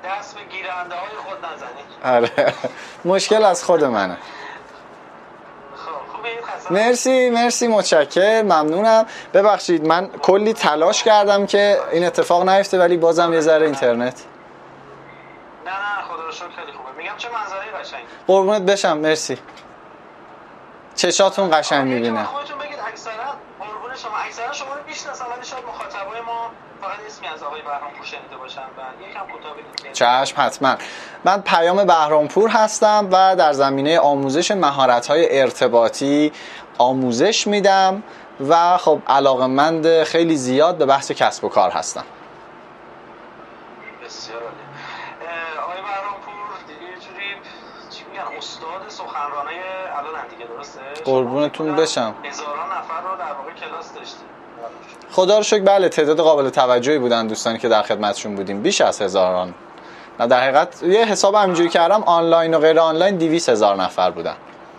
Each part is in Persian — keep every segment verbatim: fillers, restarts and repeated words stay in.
دست به گیرنده های خود نزنید. آره مشکل از خود منه. مرسی مرسی متشکرم، ممنونم. ببخشید من کلی تلاش کردم که این اتفاق نیفته ولی بازم یه ذره اینترنت. نه نه خدا رو شکر خیلی خوبه. میگم چه منظره قشنگی. قربونت بشم، مرسی. چشاتون قشنگ میبینه. خودتون بگید اکثرا قربون شما اکثرا شما رو میشناسن ولی شاید مخاطبای ما فقط اسمی از آقای بهرامپور شنیده باشن و یکم کوتاه بگید. چشم حتما. من پیام بهرامپور هستم و در زمینه آموزش مهارت‌های ارتباطی آموزش میدم و خب علاقه‌مند خیلی زیاد به بحث کسب و کار هستم. بسیار عالی. آقای بهرامپور دیگه یه جوری چی میگن استاد سخنرانای الان دیگه، درسته؟ قربونتون بشم. هزاران نفر رو در واقع کلاس داشتیم. خدا رو شکر بله، تعداد قابل توجهی بودن دوستانی که در خدمتشون بودیم، بیش از هزاران. نه در حقیقت یه حساب همینجوری کردم آنلاین و غیر آنلاین دویست هزار نفر بودن.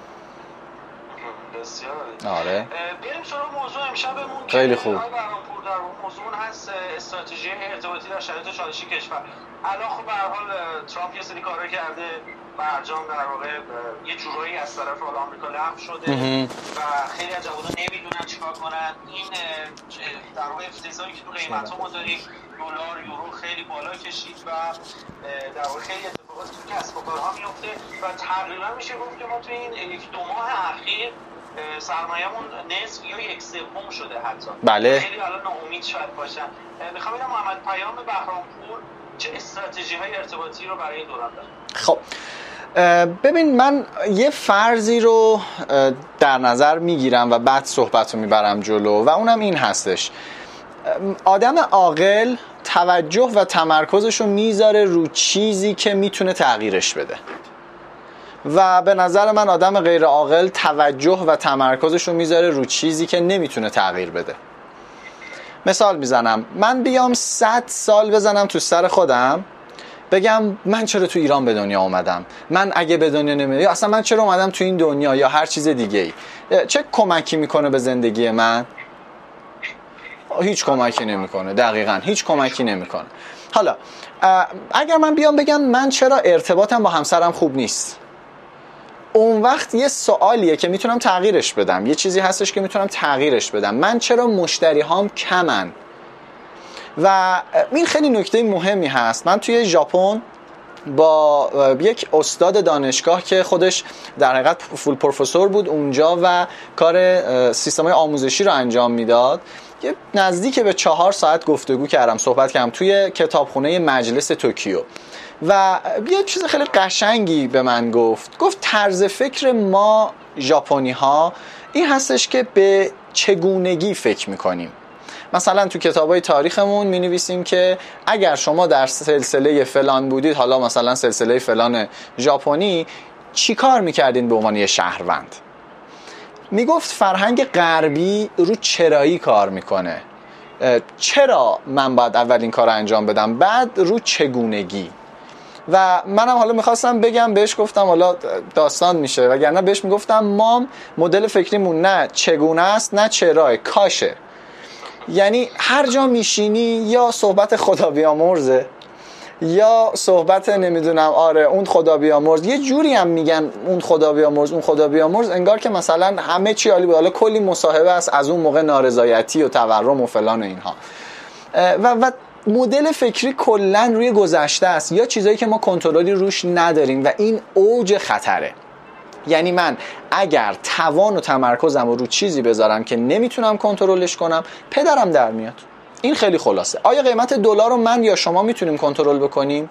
بسیار آره. بریم سراغ موضوع امشبمون. خیلی خوب. آقای بهرامپور در موضوع هست استراتژی ارتباطی در شرایط چالشی کشور. الان خب به هر حال ترامپ یه سری کارا کرده، برجام در واقع یه جورایی از طرف آمریکا لغو شده و خیلی از جوونا نمیدونن چیکار کنن. این در واقع افتضاحی که تو قیمتا ما داریم، دلار یورو خیلی بالا کشید و در واقع خیلی اتفاقاتی تو کسب و کارها میفته و تقریبا میشه گفت که ما تو این یک دو ماه اخیر سرمایه‌مون نصف یا یک سوم شده حتی. بله. خیلی الان ناامید شاید باشن. میخوام ببینم محمد پیام بهرامپور چه استراتژی‌های ارتباطی رو برای دوران داره. خب ببین من یه فرضی رو در نظر میگیرم و بعد صحبت رو میبرم جلو و اونم این هستش: آدم عاقل توجه و تمرکزش رو میذاره رو چیزی که میتونه تغییرش بده و به نظر من آدم غیر عاقل توجه و تمرکزش رو میذاره رو چیزی که نمیتونه تغییر بده. مثال میزنم، من بیام صد سال بزنم تو سر خودم بگم من چرا تو ایران به دنیا اومدم، من اگه به دنیا نمیاد، یا اصلا من چرا اومدم تو این دنیا یا هر چیز دیگه ای، چه کمکی میکنه به زندگی من؟ هیچ کمکی نمیکنه. دقیقاً هیچ کمکی نمیکنه. حالا اگر من بیام بگم من چرا ارتباطم با همسرم خوب نیست، اون وقت یه سوالیه که میتونم تغییرش بدم، یه چیزی هستش که میتونم تغییرش بدم. من چرا مشتری هام کمن؟ و این خیلی نکته مهمی هست. من توی ژاپن با یک استاد دانشگاه که خودش در حقیقت فول پروفسور بود اونجا و کار سیستم‌های آموزشی رو انجام میداد، یه نزدیک به چهار ساعت گفتگو کردم، صحبت کردم توی کتابخونه مجلس توکیو و یه چیز خیلی قشنگی به من گفت. گفت طرز فکر ما ژاپنی ها این هستش که به چگونگی فکر میکنیم. مثلا تو کتابای تاریخمون می نویسیم که اگر شما در سلسله فلان بودید، حالا مثلا سلسله فلان ژاپنی، چی کار میکردین به عنوان یه شهروند؟ میگفت فرهنگ غربی رو چرایی کار میکنه، چرا من باید اول این کار رو انجام بدم، بعد رو چگونگی. و منم حالا میخواستم بگم، بهش گفتم حالا داستان میشه، وگرنه بهش میگفتم ما مدل فکریمون نه چگونه است نه چراه، کاشه. یعنی هر جا میشینی یا صحبت خدا بیامرزه یا صحبت نمیدونم آره اون خدا بیامرز، یه جوری هم میگن اون خدا بیامرز اون خدا بیامرز، انگار که مثلا همه چی عالی بود. حالا کلی مصاحبه است از اون موقع نارضایتی و تورم و فلان و اینها و و مدل فکری کلا روی گذشته است یا چیزایی که ما کنترلی روش نداریم و این اوج خطره. یعنی من اگر توان و تمرکزم رو رو چیزی بذارم که نمیتونم کنترلش کنم، پدرم در میاد. این خیلی خلاصه. آیا قیمت دلار رو من یا شما میتونیم کنترل بکنیم؟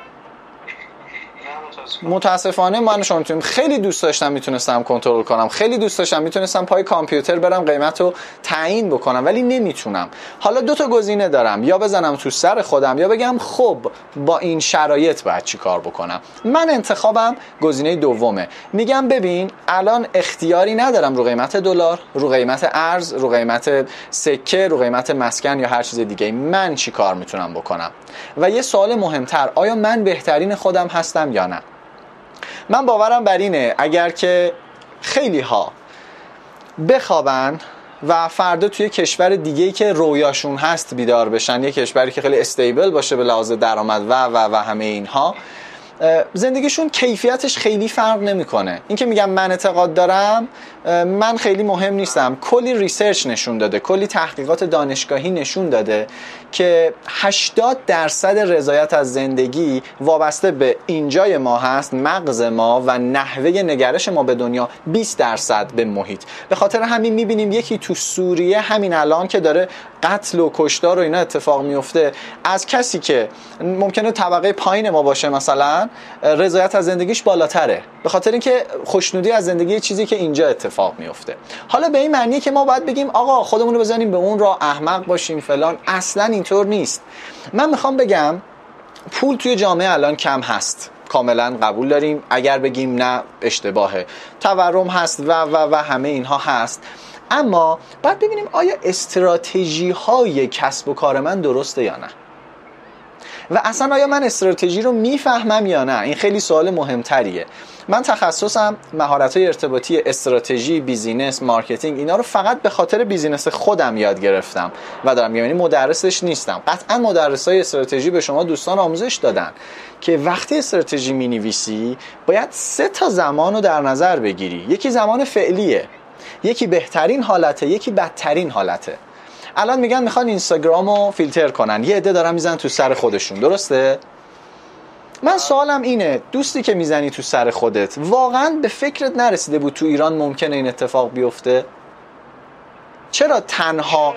متاسفانه من شما میتونیم. خیلی دوست داشتم میتونستم کنترل کنم، خیلی دوست داشتم میتونستم پای کامپیوتر برم قیمت رو تعیین بکنم، ولی نمیتونم. حالا دو تا گزینه دارم، یا بزنم تو سر خودم یا بگم خب با این شرایط باید چی کار بکنم. من انتخابم گزینه دومه. میگم ببین الان اختیاری ندارم رو قیمت دلار، رو قیمت ارز، رو قیمت سکه، رو قیمت مسکن یا هر چیز دیگه. من چی کار میتونم بکنم؟ و یه سوال مهمتر، آیا من بهترین خودم هستم یا نه؟ من باورم بر اینه اگر که خیلی ها بخوابن و فردا توی کشور دیگه‌ای که رویاشون هست بیدار بشن، یه کشوری که خیلی استیبل باشه به لحاظ درآمد و و و همه اینها، زندگیشون کیفیتش خیلی فرق نمیکنه. این که میگم من اعتقاد دارم، من خیلی مهم نیستم. کلی ریسرچ نشون داده، کلی تحقیقات دانشگاهی نشون داده که هشتاد درصد رضایت از زندگی وابسته به اینجای ما هست، مغز ما و نحوه نگرش ما به دنیا، بیست درصد به محیط. به خاطر همین میبینیم یکی تو سوریه همین الان که داره قتل و کشتار و اینا اتفاق میفته، از کسی که ممکنه طبقه پایین ما باشه مثلا رضایت از زندگیش بالاتره، به خاطر اینکه خوشنودی از زندگی چیزی که اینجا اتفاق میفته. حالا به این معنیه که ما باید بگیم آقا خودمون رو بزنیم به اون راه، احمق باشیم فلان، اصلا اینطور نیست. من میخوام بگم پول توی جامعه الان کم هست، کاملا قبول داریم. اگر بگیم نه اشتباهه، تورم هست و و و همه اینها هست، اما باید ببینیم آیا استراتژی های کسب و کار من درسته یا نه، و اصلا آیا من استراتژی رو میفهمم یا نه. این خیلی سوال مهمتریه. من تخصصم مهارت‌های ارتباطی، استراتژی، بیزینس، مارکتینگ، اینا رو فقط به خاطر بیزینس خودم یاد گرفتم و دارم، یعنی مدرسش نیستم. قطعا مدرسای استراتژی به شما دوستان آموزش دادن که وقتی استراتژی می‌نویسی باید سه تا زمان رو در نظر بگیری. یکی زمان فعلیه، یکی بهترین حالته، یکی بدترین حالته. الان میگن میخوان اینستاگرامو فیلتر کنن، یه عده دارن میزنن تو سر خودشون، درسته؟ من سوالم اینه، دوستی که میزنی تو سر خودت واقعا به فکرت نرسیده بود تو ایران ممکنه این اتفاق بیفته؟ چرا تنها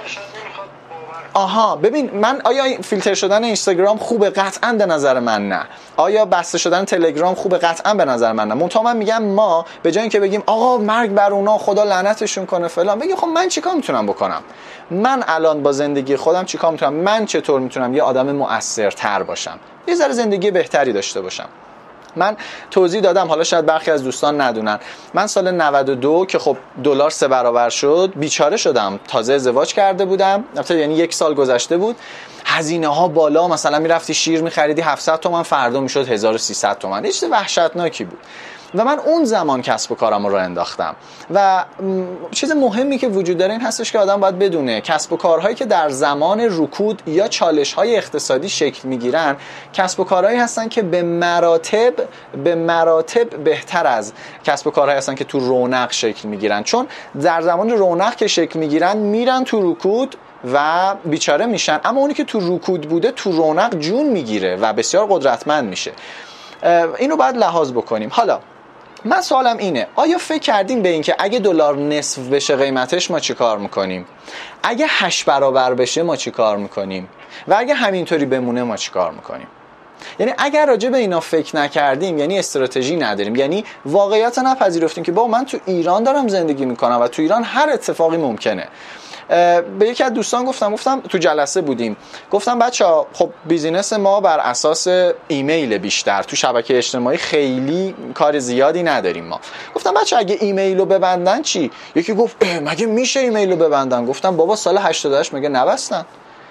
آها ببین، من آیا فیلتر شدن اینستاگرام خوبه؟ قطعا به نظر من نه. آیا بسته شدن تلگرام خوبه؟ قطعا به نظر من نه. منتها من میگم ما به جای اینکه بگیم آقا مرگ بر اونا، خدا لعنتشون کنه فلان، بگیم خب من چیکار میتونم بکنم؟ من الان با زندگی خودم چیکار میتونم؟ من چطور میتونم یه آدم مؤثرتر باشم، یه ذره زندگی بهتری داشته باشم؟ من توضیح دادم، حالا شاید برخی از دوستان ندونن، من سال نود و دو که خب دلار سه برابر شد بیچاره شدم. تازه ازدواج کرده بودم، یعنی یک سال گذشته بود، هزینه ها بالا، مثلا میرفتی شیر میخریدی هفتصد تومن، فردا میشد هزار و سیصد تومن. یه چیز وحشتناکی بود و من اون زمان کسب و کارم رو انداختم. و چیز مهمی که وجود داره این هستش که آدم باید بدونه کسب و کارهایی که در زمان رکود یا چالش‌های اقتصادی شکل میگیرن، کسب و کارهایی هستن که به مراتب به مراتب بهتر از کسب و کارهایی هستن که تو رونق شکل میگیرن. چون در زمان رونق که شکل میگیرن میرن تو رکود و بیچاره میشن، اما اونی که تو رکود بوده تو رونق جون میگیره و بسیار قدرتمند میشه. اینو باید لحاظ بکنیم. حالا من سوالم اینه، آیا فکر کردیم به این که اگه دلار نصف بشه قیمتش ما چی کار میکنیم؟ اگه هشت برابر بشه ما چی کار میکنیم؟ و اگه همینطوری بمونه ما چی کار میکنیم؟ یعنی اگر راجع به اینا فکر نکردیم یعنی استراتژی نداریم، یعنی واقعیت نپذیرفتیم که با من تو ایران دارم زندگی میکنم و تو ایران هر اتفاقی ممکنه. به یکی از دوستان گفتم گفتم تو جلسه بودیم، گفتم بچه‌ها خب بیزینس ما بر اساس ایمیل بیشتر، تو شبکه اجتماعی خیلی کار زیادی نداریم ما. گفتم بچه‌ها اگه ایمیل رو ببندن چی؟ یکی گفت مگه میشه ایمیل رو ببندن؟ گفتم بابا سال هشتاد و هشت مگه نبستن؟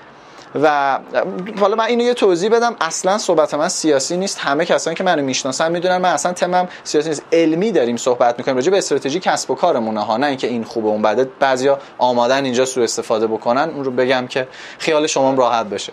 و حالا من اینو یه توضیح بدم، اصلا صحبت من سیاسی نیست، همه کسانی که منو میشناسن میدونن من اصلا تمام سیاسی نیست، علمی داریم صحبت میکنیم راجع به استراتژی کسب و کارمونه ها، نه اینکه این خوبه اون بده بعضیا آمادن اینجا سوء استفاده بکنن. اون رو بگم که خیال شما راحت بشه.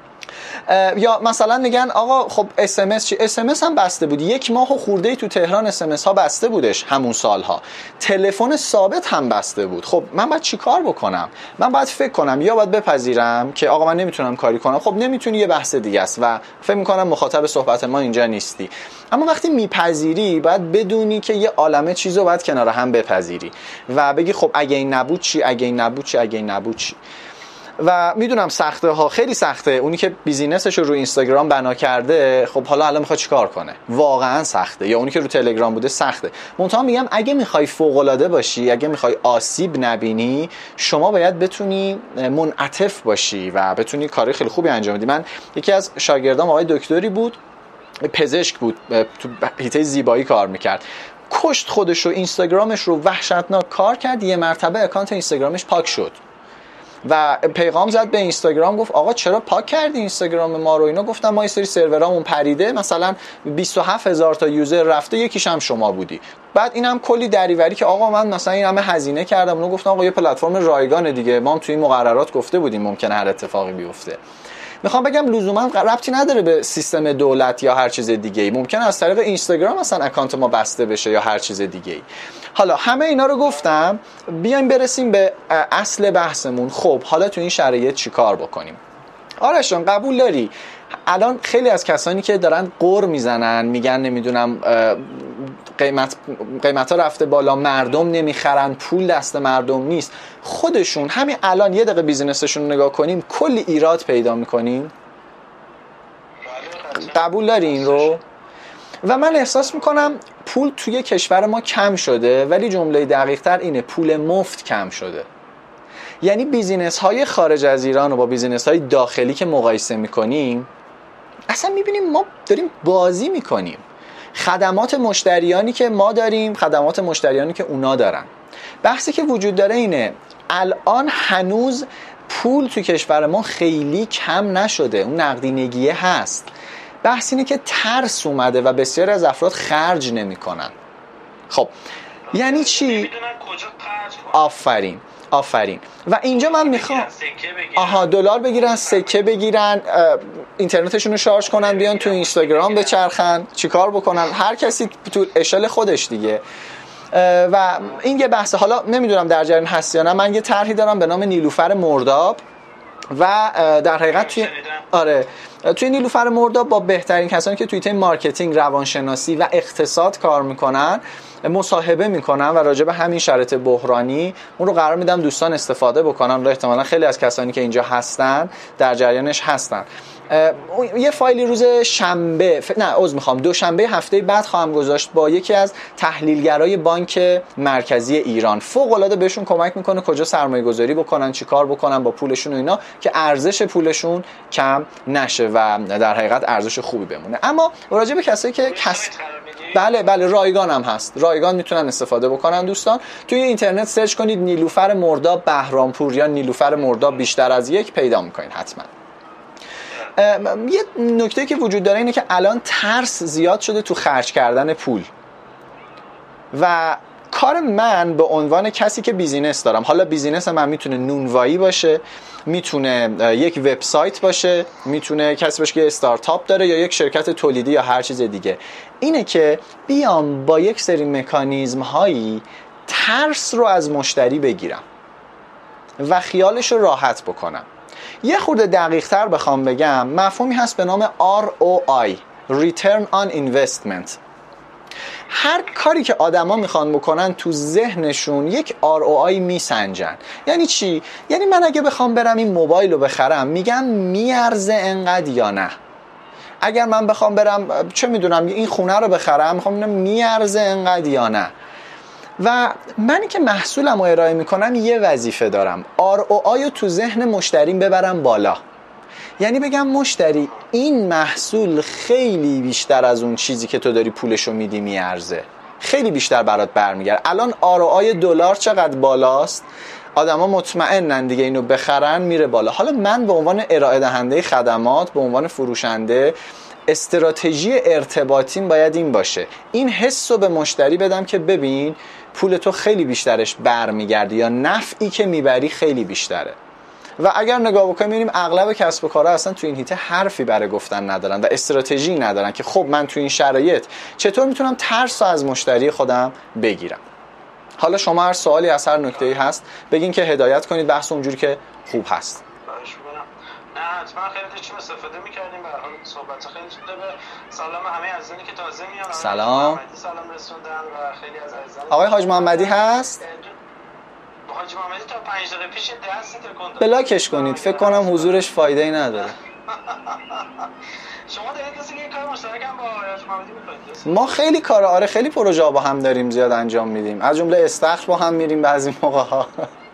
یا مثلا میگن آقا خب اس ام اس چی؟ اس ام اس هم بسته بود، یک ماه و خورده‌ای تو تهران اس ام اس ها بسته بودش همون سالها. تلفن ثابت هم بسته بود. خب من باید چی کار بکنم؟ من باید فکر کنم یا باید بپذیرم که آقا من نمیتونم کاری کنم. خب نمیتونی، یه بحث دیگه است و فکر میکنم مخاطب صحبت ما اینجا نیستی. اما وقتی میپذیری باید بدونی که یه عالمه چیزو باید کنار هم بپذیری و بگی خب اگه این نبود چی، اگه این نبود چی، اگه این نبود چی. و میدونم سخته ها، خیلی سخته. اونی که بیزینسش رو روی اینستاگرام بنا کرده خب حالا الان میخواد چیکار کنه؟ واقعا سخته. یا اونی که رو تلگرام بوده سخته. منتها میگم اگه میخوای فوق العاده باشی، اگه میخوای آسیب نبینی، شما باید بتونی منعطف باشی و بتونی کاری خیلی خوبی انجام بدی. من یکی از شاگردام آقای دکتری بود، پزشک بود، تو حیطه زیبایی کار میکرد، کشت خودش رو، اینستاگرامش رو وحشتناک کار کرد، یه مرتبه اکانت اینستاگرامش پاک شد و پیغام زد به اینستاگرام، گفت آقا چرا پاک کردی اینستاگرام ما رو؟ اینا گفتم ما یه سری سرورامون پریده، مثلا بیست و هفت هزار تا یوزر رفته، یکیش هم شما بودی. بعد اینم کلی دریوری که آقا من مثلا این همه هزینه کردم. اونو گفتم آقا یه پلتفرم رایگانه دیگه، ما هم توی این مقررات گفته بودیم ممکنه هر اتفاقی بیفته. میخوام بگم لزوما ربطی نداره به سیستم دولت یا هر چیز دیگه ای، ممکنه از طریق اینستاگرام مثلا اکانت ما بسته بشه یا هر چیز دیگه ای. حالا همه اینا رو گفتم، بیایم برسیم به اصل بحثمون. خب حالا تو این شرایط چیکار بکنیم؟ آرش جان قبول داری الان خیلی از کسانی که دارن قر میزنن میگن نمیدونم قیمت قیمتا رفته بالا، مردم نمیخرن، پول دست مردم نیست، خودشون همین الان یه دقیقه بیزینسشون رو نگاه کنیم کلی ایراد پیدا میکنیم؟ قبول داری این رو؟ و من احساس میکنم پول توی کشور ما کم شده، ولی جمله دقیق تر اینه پول مفت کم شده. یعنی بیزینس های خارج از ایران و با بیزینس های داخلی که مقایسه میکنیم اصلا میبینیم ما داریم بازی میکنیم. خدمات مشتریانی که ما داریم، خدمات مشتریانی که اونا دارن. بحثی که وجود داره اینه الان هنوز پول تو کشور ما خیلی کم نشده، اون نقدینگیه هست. بحث اینه که ترس اومده و بسیار از افراد خرج نمیکنن. خب یعنی چی؟ آفرین آفرین. و اینجا من میخوام آها دلار بگیرن، سکه بگیرن، اینترنتشون رو شارژ کنن، بیان تو اینستاگرام بچرخن، چیکار بکنن؟ هر کسی تو اشل خودش دیگه. و این یه بحثه. حالا نمیدونم در جریان هستی یا نه، من یه طرحی دارم به نام نیلوفر مرداب و در حقیقت توی آره توی نیلوفر مرداب با بهترین کسانی که توی حوزه مارکتینگ، روانشناسی و اقتصاد کار میکنن مصاحبه میکنن و راجع به همین شرایط بحرانی اون رو قرار میدم دوستان استفاده بکنن. و احتمالاً خیلی از کسانی که اینجا هستن در جریانش هستن. یه فایلی روز شنبه ف... نه عذر میخوام دوشنبه هفته بعد خواهم گذاشت با یکی از تحلیلگرای بانک مرکزی ایران. فوق العاده بهشون کمک میکنه کجا سرمایه گذاری بکنن، چی کار بکنن با پولشون و اینا که ارزش پولشون کم نشه و در حقیقت ارزش خوبی بمونه. اما راجع به کسایی که کس... بله بله رایگان هم هست، رایگان میتونن استفاده بکنن. دوستان توی اینترنت سرچ کنید نیلوفر مرداب بهرامپور یا نیلوفر مرداب بیشتر از یک پیدا میکنید حتما. یه نکته که وجود داره اینه که الان ترس زیاد شده تو خرج کردن پول و کار من به عنوان کسی که بیزینس دارم، حالا بیزینس من میتونه نونوایی باشه، میتونه یک وبسایت باشه، میتونه کسی باشه که استارتاپ داره یا یک شرکت تولیدی یا هر چیز دیگه، اینه که بیام با یک سری مکانیزم هایی ترس رو از مشتری بگیرم و خیالش رو راحت بکنم. یه خورده دقیق تر بخوام بگم مفهومی هست به نام آر او آی Return on Investment. هر کاری که آدما میخوان بکنن تو ذهنشون یک آر او آی میسنجن. یعنی چی؟ یعنی من اگه بخوام برم این موبایل رو بخرم میگم میارزه انقدر یا نه. اگر من بخوام برم چه میدونم این خونه رو بخرم میخوام ببینم میارزه انقدر یا نه. و منی که محصولم رو ارائه میکنم یه وظیفه دارم، آر او آی رو تو ذهن مشتریم ببرم بالا. یعنی بگم مشتری این محصول خیلی بیشتر از اون چیزی که تو داری پولشو میدی میارزه، خیلی بیشتر برات برمیگرده. الان آر او آی دلار چقدر بالاست، آدما مطمئنن دیگه اینو بخرن میره بالا. حالا من به عنوان ارائه دهنده خدمات، به عنوان فروشنده، استراتژی ارتباطیم باید این باشه، این حس رو به مشتری بدم که ببین پول تو خیلی بیشترش برمیگرده یا نفعی که میبری خیلی بیشتره. و اگر نگاه بکنیم می‌بینیم اغلب کسب و کارها اصلا تو این حیطه حرفی برای گفتن ندارن و استراتژی ندارن که خب من تو این شرایط چطور میتونم ترس رو از مشتری خودم بگیرم. حالا شما هر سوالی از هر نکته‌ای هست بگین که هدایت کنید بحث اونجوری که خوب هست. نه حتما خیلی چیم استفاده می‌کردیم. به هر حال صحبت خیلی جالبه. سلام همه عزیزانی که تازه میان. سلام. سلام رسوندن و خیلی از عزیزان. آقای حاج محمدی هست؟ حاج محمدی تا پنج دقیقه پیش دست تکون داد. بلاکش کنید، فکر کنم حضورش فایده‌ای نداره. شما دارید کسی که کار مشترک هم با حاج محمدی می‌کنید؟ ما خیلی کار آره خیلی پروژه با هم داریم زیاد انجام میدیم. از جمله استخر با هم میریم بعضی موقع‌ها.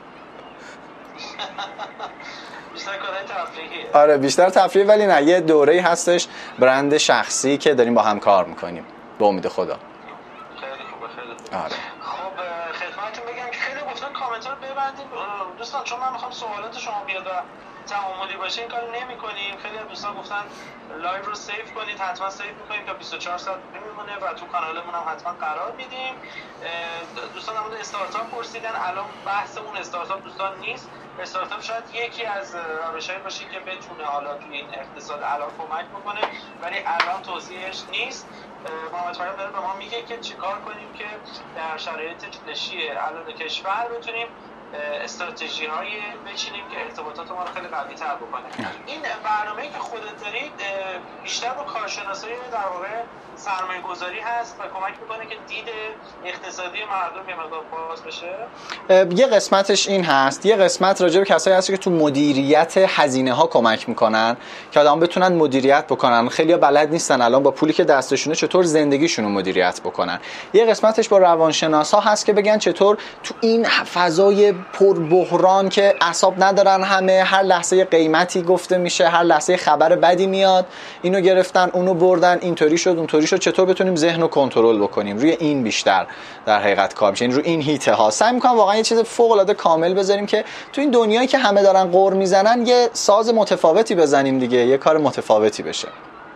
آره بیشتر تفریحی، ولی نه یه دوره‌ای هستش برند شخصی که داریم با هم کار میکنیم به امید خدا. خیلی خوبه خیلی خوبه. آره. خب خدمتتون بگم که خیلی گفتن کامنت رو ببندیم دوستان چون من میخوام سوالات شما بیاد و تعاملی باشه این کارو نمی‌کنیم. خیلی از دوستان گفتن لایو رو سیو کنید، حتما سیو می‌کنیم تا بیست و چهار ساعت میمونه و تو کانالمون هم حتما قرار میدیم. دوستان در مورد استارتاپ پرسیدن، الان بحث اون استارتاپ دوستان نیست. استارتاپ شاید یکی از روش‌هایی باشه که بتونه حالا تو این اقتصاد الان کمک بکنه، ولی الان توضیحش نیست. محمد فریاد داره به ما میگه که چیکار کنیم که در شرایط چالشی الان کشور بتونیم استراتژی های بچینیم که ارتباطات ما رو خیلی قوی تر بکنه. این برنامه‌ای که خودت دارید بیشتر با کارشناسایی در واقع سرمایه گذاری هست و کمک میکنه که دید اقتصادی مردم یه مقدار باز بشه؟ یه قسمتش این هست، یه قسمت راجع به کسایی هست که تو مدیریت هزینه ها کمک میکنن که آدم بتونن مدیریت بکنن. خیلی‌ها بلد نیستن الان با پولی که دستشونه چطور زندگیشون رو مدیریت بکنن. یه قسمتش با روانشناس ها هست که بگن چطور تو این فضای پر بحران که اعصاب ندارن همه، هر لحظه قیمتی گفته میشه، هر لحظه خبر بدی میاد، اینو گرفتن اونو بردن، اینطوری شد اونطوری شد، چطور بتونیم ذهن رو کنترل بکنیم. روی این بیشتر در حقیقت کار میشه، روی این هیته ها سعی میکنم واقعا یه چیز فوق العاده کامل بذاریم که تو این دنیایی که همه دارن قور میزنن یه ساز متفاوتی بزنیم دیگه، یه کار متفاوتی بشه.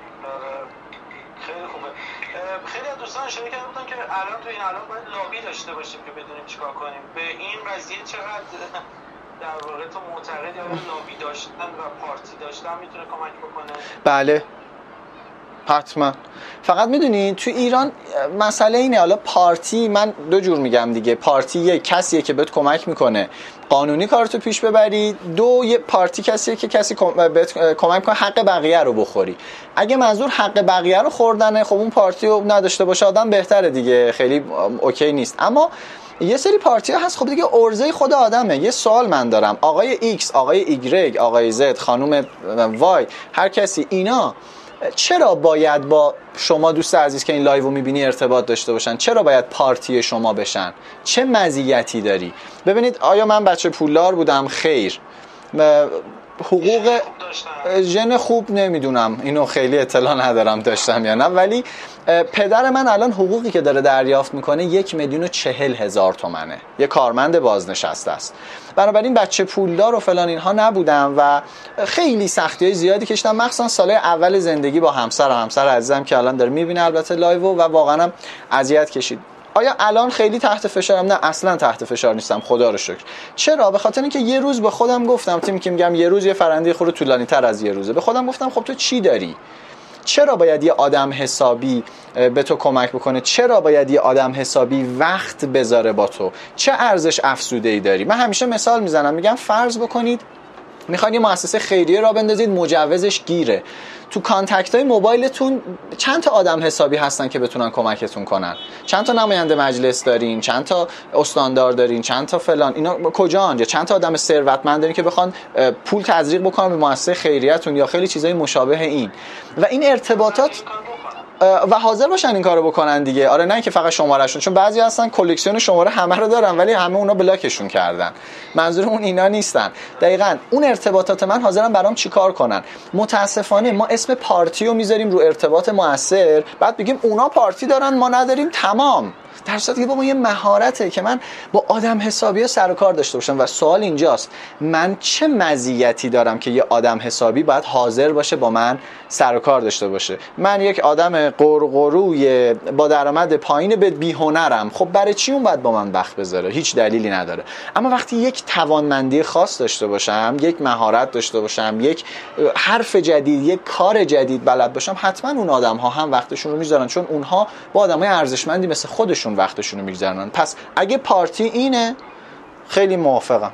خیلی خوبه. خیلی از دوستان اشاره کردن که الان تو این الان باید لابی داشته باشیم که بدونیم چیکار کنیم. به این قضیه چقدر در واقع تو معتقد یا لابی داشتن و پارتی داشتن میتونه کمک بکنه؟ بله حتما. فقط میدونی تو ایران مسئله اینه، حالا پارتی من دو جور میگم دیگه، پارتی یه کسیه که بهت کمک میکنه قانونی کارتو پیش ببری، دو یه پارتی کسیه که کسی بهت کمک میکنه حق بقیه رو بخوری. اگه منظور حق بقیه رو خوردنه خب اون پارتی رو نداشته باشه آدم بهتره دیگه، خیلی اوکی نیست. اما یه سری پارتی ها هست خب دیگه ارزه خود آدمه. یه سوال من دارم، آقای ایکس، آقای ایگرگ، آقای زد، خانم وای، هر کسی، اینا چرا باید با شما دوست عزیز که این لایو رو میبینی ارتباط داشته باشن؟ چرا باید پارتی شما بشن؟ چه مزیتی داری؟ ببینید آیا من بچه پولدار بودم؟ خیر. حقوق ژن خوب نمیدونم، اینو خیلی اطلاع ندارم داشتم یا نه، ولی پدر من الان حقوقی که داره دریافت میکنه یک میلیون و چهل هزار تومنه، یه کارمند بازنشسته است. بنابراین بچه پولدار و فلان اینها نبودم و خیلی سختی‌های زیادی کشیدم، مخصوصا سالهای اول زندگی با همسر و همسر عزیزم که الان داره میبینه البته لایو و واقعا هم اذیت کشید. آیا الان خیلی تحت فشارم؟ نه اصلا تحت فشار نیستم خدا رو شکر. چرا؟ به خاطر اینکه یه روز به خودم گفتم، تیمی که میگم یه روز یه فرنده خورده طولانی تر از یه روزه، به خودم گفتم خب تو چی داری؟ چرا باید یه آدم حسابی به تو کمک بکنه؟ چرا باید یه آدم حسابی وقت بذاره با تو؟ چه ارزش افزوده‌ای داری؟ من همیشه مثال میزنم، میگم فرض بکنید میخواید یه مؤسسه خیریه را بندازید، مجوزش گیره، تو کانتکت های موبایلتون چند تا آدم حسابی هستن که بتونن کمکتون کنن؟ چند تا نماینده مجلس دارین؟ چند تا استاندار دارین؟ چند تا فلان؟ اینا کجان؟ یا چند تا آدم ثروتمند دارین که بخوان پول تزریق بکنن به مؤسسه خیریتون یا خیلی چیزای مشابه این؟ و این ارتباطات و حاضر باشن این کارو بکنن دیگه. آره نه که فقط شمارهشون، چون بعضی هستن کلکسیون شماره همه رو دارن ولی همه اونا بلاکشون کردن. منظورمون اینا نیستن. دقیقاً اون ارتباطات من حاضرن برام چیکار کنن. متاسفانه ما اسم پارتی رو میذاریم رو ارتباط مؤثر، بعد بگیم اونا پارتی دارن ما نداریم، تمام. در صورتی که بابا یه مهارته که من با آدم حسابی سر و کار داشته باشم و سوال اینجاست من چه مزیتی دارم که یه آدم حسابی باید حاضر باشه با من سر و کار داشته باشه؟ من یک آدم قرقروی با درآمد پایین به بی‌هنرم، خب برای چی اون باید با من وقت بذاره؟ هیچ دلیلی نداره. اما وقتی یک توانمندی خاص داشته باشم، یک مهارت داشته باشم، یک حرف جدید، یک کار جدید بلد باشم، حتما اون آدم‌ها هم وقتشون رو میذارن، چون اونها با آدمای ارزشمندی مثل خودشون وقتشون رو میگذرونن. پس اگه پارتی اینه خیلی موافقم.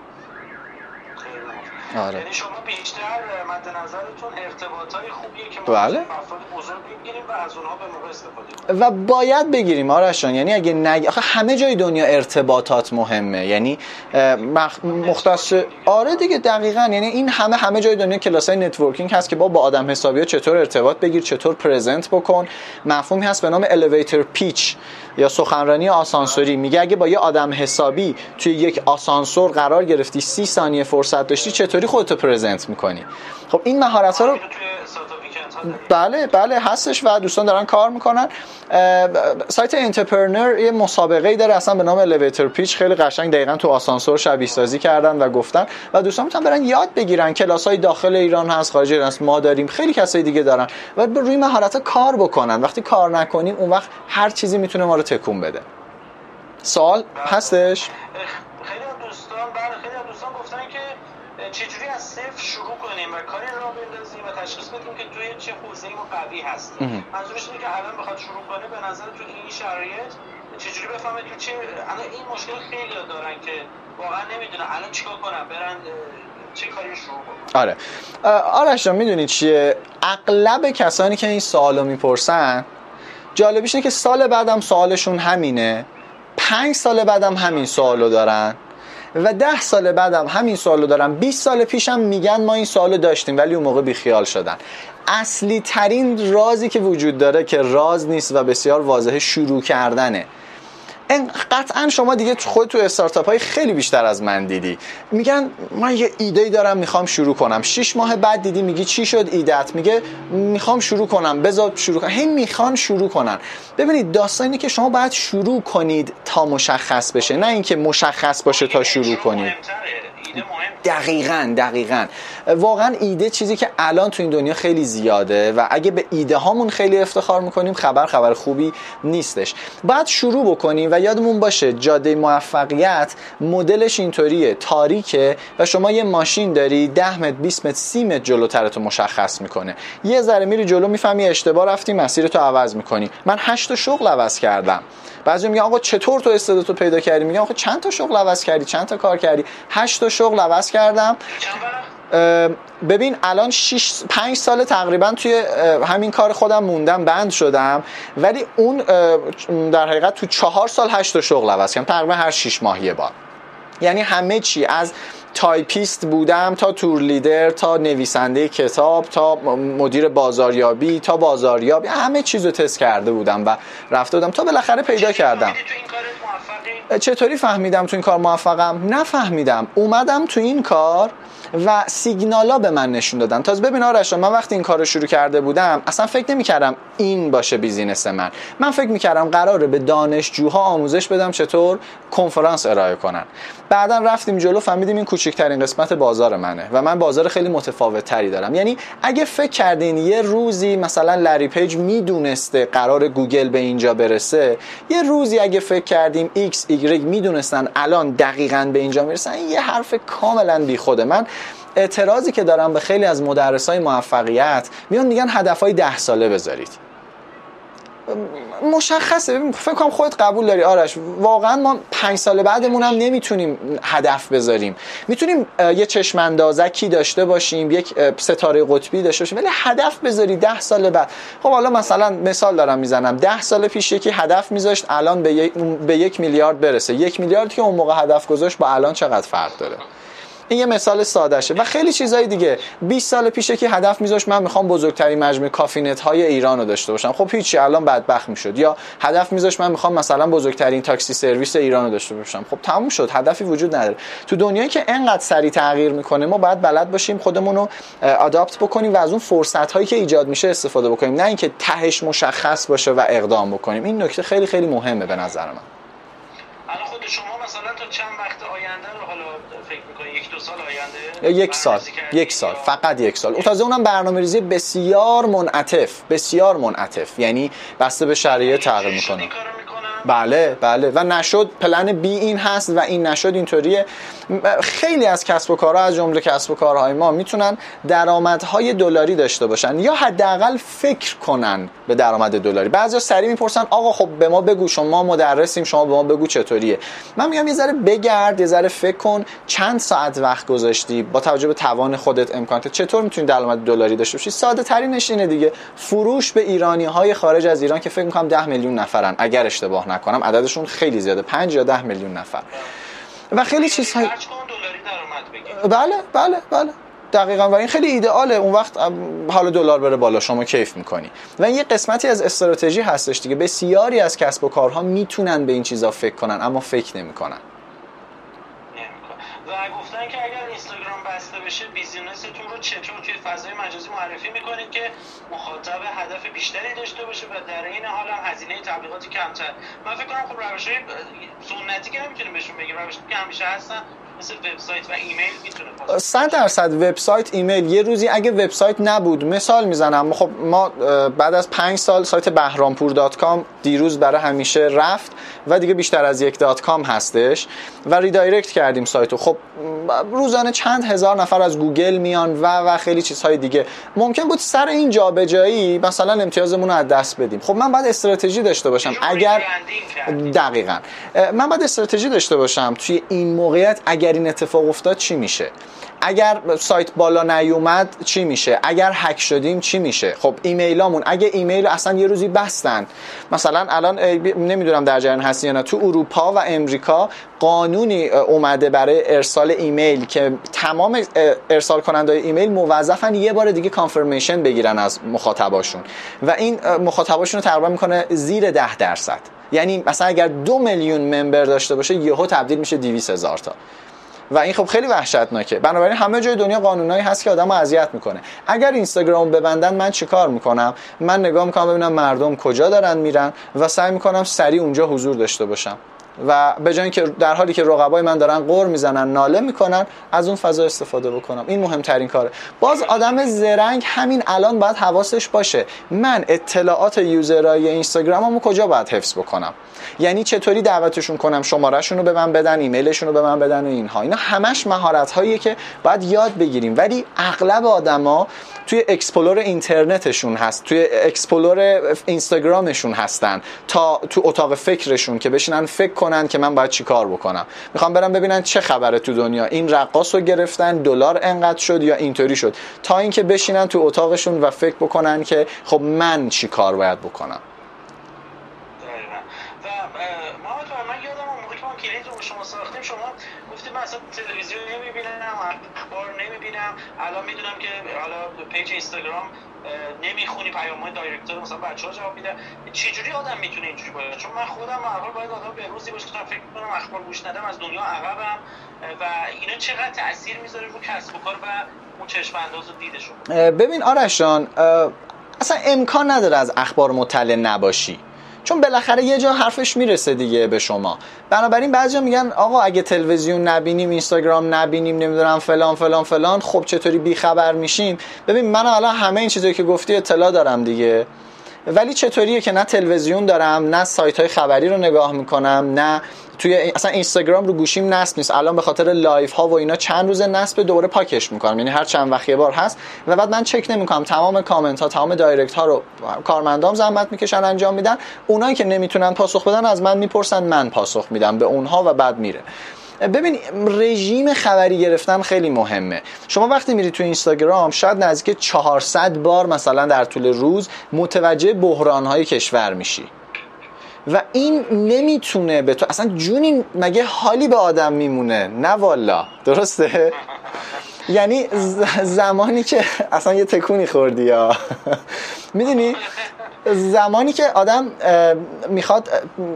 آره. یعنی شما بیشتر مد نظرتون ارتباطای خوبیه که ما بله. افراد بزرگ بگیریم و از اونها به موقع استفاده کنیم. و باید بگیریم آرشان، یعنی اگه نگ... آخه همه جای دنیا ارتباطات مهمه، یعنی مخ... مختص آره دیگه دقیقاً، یعنی این همه همه جای دنیا کلاسای نتورکینگ هست که با با آدم حسابی‌ها چطور ارتباط بگیر، چطور پرزنت بکن. مفهومی هست به نام الیویتر پیچ یا سخنرانی آسانسوری. میگه اگه با یه آدم حسابی توی یک آسانسور قرار گرفتی، سی ثانیه فرصت داشتی، چطوری خودتو پرزنت میکنی؟ خب این مهارت‌ها رو بله بله هستش و دوستان دارن کار میکنن. سایت انترپرنور یه مسابقه‌ای داره اصلا به نام الیویتر پیچ، خیلی قشنگ دقیقاً تو آسانسور شبیه سازی کردن و گفتن و دوستان میتونن برن یاد بگیرن. کلاس‌های داخل ایران هست، خارج ایران هست، ما داریم، خیلی کسای دیگه دارن و روی مهارت‌ها کار بکنن. وقتی کار نکنیم اون وقت هر چیزی میتونه ما رو تکون بده. سوال هستش؟ خیلی از دوستان بله خیلی از دوستان گفتن که چجوری از صفر شروع کنیم و کاری را بندازیم و تشخیص بدیم که توی چه حوزه‌ای ما قوی هستیم. منظورش اینه که الان بخواد شروع کنه به نظر تو این شرایط چجوری بفهمه که چه الان این مشکل خیلی دارن که واقعا نمیدونن الان چیکار کنن، برن چه کاری شروع کنن. آره آرش جان میدونی چیه، اغلب کسانی که این سوالو میپرسن جالبیش اینه که سال بعدم سوالشون همینه، پنج سال بعدم همین سوالو دارن و ده سال بعدم همین سوالو دارن، بیست سال پیشم میگن ما این سوالو داشتیم ولی اون موقع بیخیال شدن. اصلی ترین رازی که وجود داره که راز نیست و بسیار واضحه، شروع کردنه. این قطعا شما دیگه خود تو استارتاپ های خیلی بیشتر از من دیدی، میگن من یه ایده دارم میخوام شروع کنم، شش ماه بعد دیدی میگی چی شد ایده‌ات، میگه میخوام شروع کنم بذار شروع کنم، هی میخوان شروع کنن. ببینید داستانی که شما باید شروع کنید تا مشخص بشه، نه اینکه مشخص باشه تا شروع کنید. دقیقاً دقیقاً واقعا ایده چیزی که الان تو این دنیا خیلی زیاده و اگه به ایده هامون خیلی افتخار میکنیم خبر خبر خوبی نیستش. باید شروع بکنیم و یادمون باشه جاده موفقیت مدلش اینطوریه، تاریکه و شما یه ماشین داری ده متر بیست متر سی متر جلوترتو مشخص میکنه، یه ذره میری جلو میفهمی اشتباه رفتی مسیرتو عوض میکنی. من هشت تا شغل عوض کردم. بعضی میگن آقا چطور تو استعدادتو پیدا کردی؟ میگم آقا چند تا شغل عوض کردی، چند تا کار کردی؟ هشت تا شغل عوض کردم. ببین الان شش پنج سال تقریبا توی همین کار خودم موندم، بند شدم، ولی اون در حقیقت تو چهار سال هشت تا شغل عوض کردم، تقریبا هر شش ماه یه بار. یعنی همه چی، از تایپیست بودم تا تور لیدر تا نویسنده کتاب تا مدیر بازاریابی تا بازاریابی، همه چیزو تست کرده بودم و رفته بودم تا بالاخره پیدا کردم. چطوری فهمیدم تو این کار موفقم؟ نفهمیدم، اومدم تو این کار و سیگنالا به من نشون دادن. تازه ببین آرش، من وقتی این کار رو شروع کرده بودم اصلا فکر نمی‌کردم این باشه بیزینس من. من فکر می‌کردم قراره به دانشجوها آموزش بدم چطور کنفرانس ارائه کنن. بعدا رفتیم جلو فهمیدیم این کوچکترین قسمت بازار منه و من بازار خیلی متفاوت تری دارم. یعنی اگه فکر کردین یه روزی مثلا لری پیج میدونسته قرار گوگل به اینجا برسه، یه روزی اگه فکر کردیم ایکس ایگرگ میدونستن الان دقیقاً به اینجا میرسن، این یه حرف کاملا بیخوده. من اعتراضی که دارم به خیلی از مدرسای موفقیت، میان میگن هدفهای ده ساله بذارید. مشخصه، فکر کنم خودت قبول داری آرش، واقعا ما پنج سال بعدمون هم نمیتونیم هدف بذاریم. میتونیم یه چشم اندازکی داشته باشیم، یک ستاره قطبی داشته باشیم، ولی هدف بذاری ده سال بعد. خب حالا مثلا مثال دارم میزنم، ده سال پیش یکی هدف میذاشت الان به یک, به یک میلیارد برسه، یک میلیارد که اون موقع هدف گذاشت با الان چقدر فرق داره. این یه مثال ساده شه و خیلی چیزای دیگه. بیست سال پیش که هدف میذاشت من میخوام بزرگترین مجموعه کافینت های ایران رو داشته باشم، خب هیچی الان بدبخت میشد. یا هدف میذاشت من میخوام مثلا بزرگترین تاکسی سرویس ایران رو داشته باشم، خب تموم شد، هدفی وجود نداره. تو دنیایی که انقدر سریع تغییر میکنه ما باید بلد باشیم خودمون رو آداپت بکنیم و از اون فرصت هایی که ایجاد میشه استفاده بکنیم، نه اینکه تهش مشخص باشه و اقدام بکنیم. این نکته خیلی خیلی مهمه به نظر من. الان خود شما مثلا تا چند وقت آینده رو حالا فکر می‌کنید؟ یک دو سال آینده؟ یک سال یک سال فقط یک سال. تازه اونم برنامه‌ریزی بسیار منعطف، بسیار منعطف، یعنی بسته به شرایط تغییر میکنه. بله بله و نشد پلن بی این هست و این نشد اینطوریه. خیلی از کسب و کارها از جمله کسب و کارهای ما میتونن درآمدهای دلاری داشته باشن یا حداقل فکر کنن به درآمد دلاری. بعضیا سریع میپرسن آقا خب به ما بگو، شما مدرسیم، شما به ما بگو چطوریه. من میگم یه ذره بگرد، یه ذره فکر کن، چند ساعت وقت گذاشتی با توجه به توان خودت، امکانات، چطور میتونی درآمد دلاری داشته باشی. ساده ترینش اینه دیگه، فروش به ایرانی‌های خارج از ایران که فکر می‌کنم ده میلیون نفرن اگر اشتباه نکنم، عددشون خیلی زیاده، پنج یا ده میلیون نفر و خیلی چیزهای بله بله بله دقیقاً. و این خیلی ایدئاله، اون وقت حالا دلار بره بالا شما کیف میکنی و این یه قسمتی از استراتژی هستش دیگه. بسیاری از کسب و کارها میتونن به این چیزا فکر کنن اما فکر نمیکنن. و گفتن که اگر اینستاگرام بسته بشه بیزینستون رو چطور توی فضای مجازی معرفی میکنید که مخاطب هدف بیشتری داشته باشه و در این حال هم هزینه تبلیغاتی کمتر. من فکر کنم خب روش‌های سنتی که نمیتونیم بهشون بگیم، روشی که همیشه هستن مثل وبسایت و ایمیل میتونه. صد درصد وبسایت، ایمیل. یه روزی اگه وبسایت نبود، مثال میزنم، خب ما بعد از پنج سال سایت بهرامپور دات کام دیروز برای همیشه رفت و دیگه بیشتر از یک دات کام هستش و ریدایرکت کردیم سایتو. خب روزانه چند هزار نفر از گوگل میان و و خیلی چیزهای دیگه. ممکن بود سر این جابجایی مثلا امتیازمون رو از دست بدیم. خب من باید استراتژی داشته باشم. اگر دقیقاً من باید استراتژی داشته باشم توی این موقعیت اگر این اتفاق افتاد چی میشه، اگر سایت بالا نیومد چی میشه، اگر هک شدیم چی میشه. خب ایمیلامون اگه ایمیل اصلا یه روزی بستن، مثلا الان نمیدونم در جریان هستی یا نه، تو اروپا و امریکا قانونی اومده برای ارسال ایمیل که تمام ارسال کننده‌های ایمیل موظفن یه بار دیگه کانفرمیشن بگیرن از مخاطباشون و این مخاطباشون رو تقریبا میکنه زیر ده درصد. یعنی مثلا اگر دو میلیون ممبر داشته باشه یهو تبدیل میشه دویست هزار تا و این خب خیلی وحشتناکه. بنابراین همه جای دنیا قانونایی هست که آدمو اذیت میکنه. اگر اینستاگرام ببندن من چیکار میکنم؟ من نگاه میکنم ببینم مردم کجا دارن میرن و سعی میکنم سریع اونجا حضور داشته باشم و به جای اینکه در حالی که رقبای من دارن غر میزنن ناله میکنن از اون فضا استفاده بکنم. این مهمترین کاره. باز آدم زرنگ همین الان باید حواسش باشه من اطلاعات یوزرای اینستاگراممو کجا باید حفظ بکنم، یعنی چطوری دعوتشون کنم شمارهشون رو به من بدن، ایمیلشون رو به من بدن و اینها. اینا همش مهارت هاییه که باید یاد بگیریم. ولی اغلب آدما توی اکسپلور اینترنتشون هست، توی اکسپلور اینستاگرامشون هستن تا تو اتاق فکرشون که بشینن فکر کنن که من باید چی کار بکنم. میخوام برم ببینن چه خبره تو دنیا، این رقاص رو گرفتن دلار انقدر شد یا اینطوری شد، تا اینکه بشینن تو اتاقشون و فکر بکنن که خب من چی کار باید بکنم. شما ساختیم شما گفتید من اصلا تلویزیون نمیبینم، اخبار نمیبینم، الان میدونم که حالا پیج اینستاگرام نمیخونی پیام‌های دایرکتور مثلا بچه‌ها جواب میدن. چه جوری آدم میتونه اینجوری باشه؟ چون من خودم هر باید آدم به روزی باشه تا فکر کنم اخبار گوش ندم از دنیا عقبم و اینا چقدر تاثیر میذاره رو کسب و کار و اون چشم انداز و دیدشون. ببین آرش جان، اصلا امکان نداره از اخبار مطلع نباشی، چون بالاخره یه جا حرفش میرسه دیگه به شما. بنابراین بعضیا میگن آقا اگه تلویزیون نبینیم، اینستاگرام نبینیم، نمیدونم فلان فلان فلان، خب چطوری بی خبر میشیم؟ ببین من الان همه این چیزایی که گفتی اطلاع دارم دیگه، ولی چطوریه که نه تلویزیون دارم، نه سایت های خبری رو نگاه میکنم، نه توی اصلا اینستاگرام رو گوشیم نصب نیست. الان به خاطر لایف ها و اینا چند روز نصب دوباره پاکش میکنم، یعنی هر چند وقت یه بار هست و بعد من چک نمیکنم. تمام کامنت ها، تمام دایرکت ها رو کارمندام زحمت میکشن انجام میدن. اونایی که نمیتونن پاسخ بدن از من میپرسن، من پاسخ میدم به اونها و بعد میره. ببین رژیم خبری گرفتن خیلی مهمه. شما وقتی میری تو اینستاگرام شاید نزدیک چهارصد بار مثلا در طول روز متوجه بحران‌های کشور میشی و این نمیتونه به تو اصلا جونی مگه حالی به آدم میمونه؟ نه والا، درسته؟ یعنی زمانی که اصلا یه تکونی خوردی یا میدونی زمانی که آدم میخواد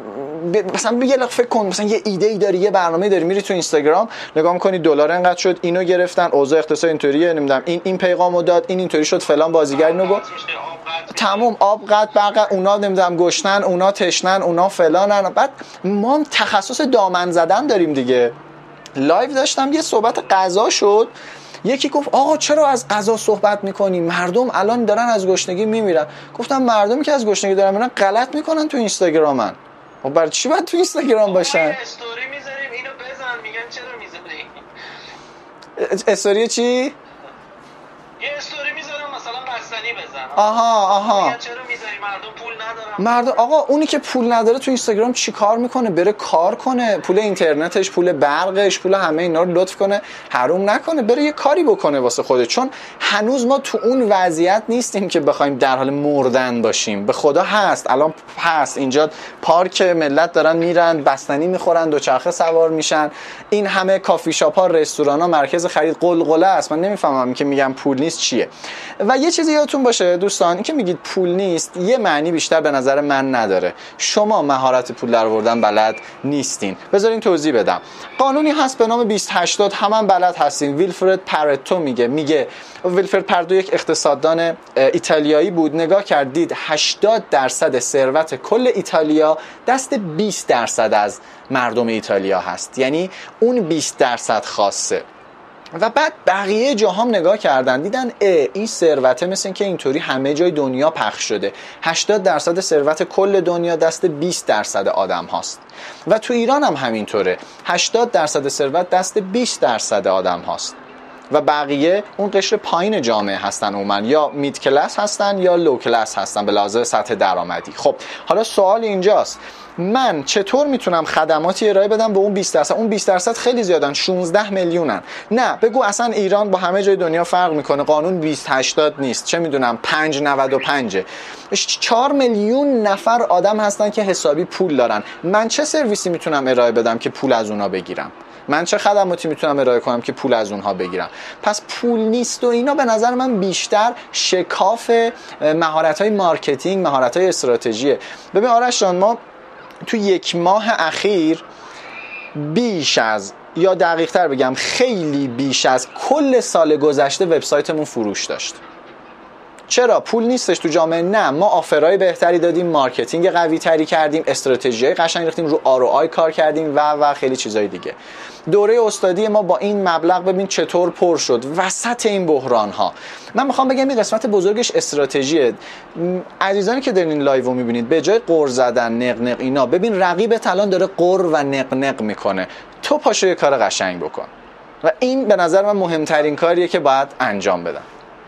مثلا بگه فکر کن مثلا یه ایده ای داری، یه برنامه داری، میری تو اینستاگرام نگاه میکنی دلار انقدر شد، اینو گرفتن، اوضاع اقتصادی اینطوریه، نمیدونم این این پیغامو داد، این اینطوری شد، فلان بازیگر اینو گفت، تمام آب قطع برق، اونا نمیدونم گشنن، اونا تشنن، اونا فلانن. بعد ما تخصص دامن زدن داریم دیگه. لایو داشتم یه صحبت غذا شد، یکی گفت آقا چرا از غذا صحبت میکنی؟ مردم الان دارن از گشنگی میمیرن. گفتم مردمی که از گشنگی دارن میمیرن غلط میکنن تو اینستاگرامن. خب برای چی باید تو اینستاگرام باشن؟ استوری میذاریم اینو بزن، میگن چرا میذاری؟ استوری چی؟ یه استوری میذارم مثلا بستنی بزن. آها آها. چرا میذاری؟ مردم پول ندارن. مردم آقا اونی که پول نداره تو اینستاگرام چی کار میکنه؟ بره کار کنه، پول اینترنتش، پول برقش، پول همه اینا رو لطف کنه حروم نکنه، بره یه کاری بکنه واسه خوده. چون هنوز ما تو اون وضعیت نیستیم که بخوایم در حال مردن باشیم. به خدا هست، الان هست اینجا پارک ملت دارن میرن بستنی میخورن، دوچرخه سوار میشن، این همه کافی شاپ ها، رستوران ها، مرکز خرید قلقله است. من نمیفهمم که میگم پول نیست چیه. و یه چیزی یادتون باشه دوستان، این که میگید پول نیست، یه معنی بیشتر به نظر من نداره. شما مهارت پول درآوردن بلد نیستین. بذارین توضیح بدم. قانونی هست به نام بیست هشتاد، هم, هم بلد هستین. ویلفرد پارتو میگه میگه ویلفرد پارتو یک اقتصاددان ایتالیایی بود، نگاه کردید هشتاد درصد ثروت کل ایتالیا دست بیست درصد از مردم ایتالیا هست، یعنی اون بیست درصد خاصه. و بعد بقیه جاهام نگاه کردن دیدن اه این ثروته مثل که اینطوری همه جای دنیا پخش شده، هشتاد درصد ثروت کل دنیا دست بیست درصد آدم هاست. و تو ایران هم همینطوره، هشتاد درصد ثروت دست بیست درصد آدم هاست و بقیه اون قشر پایین جامعه هستن، عموما یا مید کلاس هستن یا لو کلاس هستن به لحاظ سطح درآمدی. خب حالا سوال اینجاست، من چطور میتونم خدماتی ارائه بدم به اون بیست درصد؟ اون بیست درصد خیلی زیادن، شانزده میلیونن. نه بگو اصلا ایران با همه جای دنیا فرق میکنه، قانون بیست هشتاد نیست، چه میدونم پنج نود و پنج. چهار میلیون نفر آدم هستن که حسابی پول دارن. من چه سرویسی میتونم ارائه بدم که پول از اونا بگیرم؟ من چه خدماتی میتونم ارائه کنم که پول از اونها بگیرم؟ پس پول نیست و اینا به نظر من بیشتر شکاف مهارت‌های مارکتینگ، مهارت‌های استراتژیه. ببین آرش جان، ما تو یک ماه اخیر بیش از، یا دقیق تر بگم خیلی بیش از کل سال گذشته وبسایتمون فروش داشت. چرا؟ پول نیستش تو جامعه؟ نه، ما آفرای بهتری دادیم، مارکتینگ قوی تری کردیم، استراتژیای قشنگ ریختیم، رو آر او آی کار کردیم و و خیلی چیزای دیگه. دوره استادی ما با این مبلغ ببین چطور پر شد وسط این بحران ها. من میخوام بگم این قسمت بزرگش استراتژیه. عزیزانی که دارین این لایو رو میبینید، به جای قر زدن نق نق اینا، ببین رقیبت الان داره قر و نق نق میکنه، تو پاشو یه کار قشنگ بکن. و این به نظر من مهمترین کاریه که باید انجام بدم.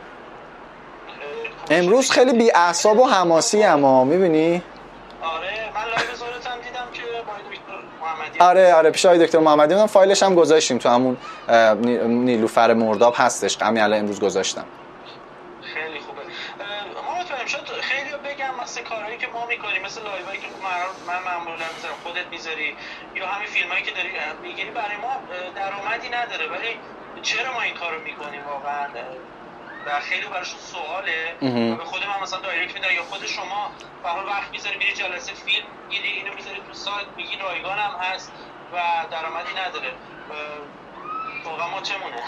امروز خیلی بی اعصاب و حماسی اما میبینی؟ آره من لایو زورتم دیدم که با دکتر محمدی. آره آره پیش آقای دکتر محمدی بودم، فایلش هم گذاشتیم تو همون نیلوفر مرداب هستش، همین الان امروز گذاشتم. خیلی خوبه. ما میتونیم شاید خیلی بگم مثلا کارهایی که ما میکنیم، مثل لایوایی که من معمولا میذارم خودت میذاری یا همین فیلمایی که داری میگیری، برای ما درآمدی نداره، ولی چرا ما این کارو میکنیم واقعا؟ و خیلی براشون سواله. به خود من مثلا دایرکت میدن یا خود شما به هر وقت میذاری میری جلسه فیلم میگیری، اینو میذاری تو سایت میگی رایگان هم هست و درآمدی نداره. واقعا ما چمونه؟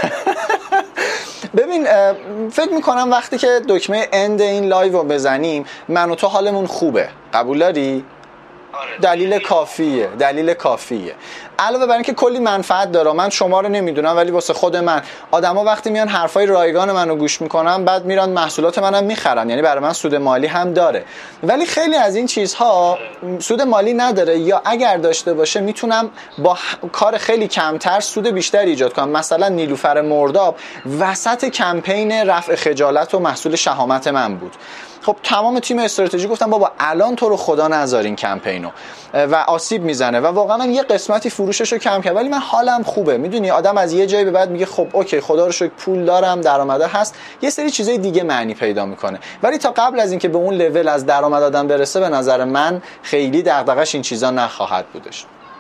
ببین فکر میکنم وقتی که دکمه اند این لایو رو بزنیم من و تو حالمون خوبه، قبول داری؟ دلیل کافیه، دلیل کافیه. علاوه بر اینکه کلی منفعت داره، من شما رو نمیدونم ولی واسه خود من آدما وقتی میان حرفای رایگان منو گوش میکنن بعد میرن محصولات منم میخرن، یعنی برای من سود مالی هم داره. ولی خیلی از این چیزها سود مالی نداره، یا اگر داشته باشه میتونم با کار خیلی کمتر سود بیشتری ایجاد کنم. مثلا نیلوفر مرداب وسط کمپین رفع خجالت و محصول شهامت من بود. خب تمام تیم استراتژی گفتم بابا الان تو رو خدا نذار این کمپینو و آسیب میزنه و واقعا من یه قسمتی فروشش رو کم کردم، ولی من حالم خوبه. میدونی آدم از یه جایی به بعد میگه خب اوکی خدا رو شکر پول دارم، درآمده هست، یه سری چیزای دیگه معنی پیدا میکنه. ولی تا قبل از اینکه به اون لول از درآمد آدم برسه به نظر من خیلی دغدغش این چیزا نخواهد بودش.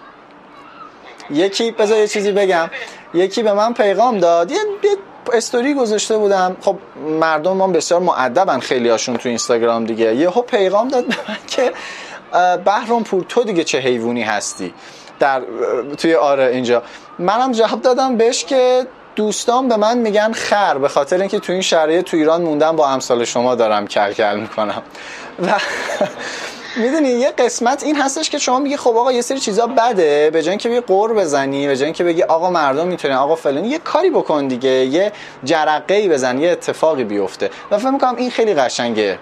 یکی بذار یه چیزی بگم، یکی به من پیغام داد، یه استوری گذاشته بودم، خب مردم ما بسیار مؤدبن خیلی هاشون تو اینستاگرام دیگه، یهو پیغام داد به من که بهرام پور تو دیگه چه حیوانی هستی در توی آره اینجا. منم جواب دادم بهش که دوستان به من میگن خر، به خاطر اینکه تو این شرایط تو ایران موندم با امثال شما دارم کل کل میکنم. و میدونی یه قسمت این هستش که شما میگی خب آقا یه سری چیزا بده، به جای اینکه بگی قور بزنی، به جای اینکه بگی آقا مردم میتونن، آقا فلانی، یه کاری بکن دیگه، یه جرقه‌ای بزن، یه اتفاقی بیفته. و فکر می‌کنم این خیلی قشنگه.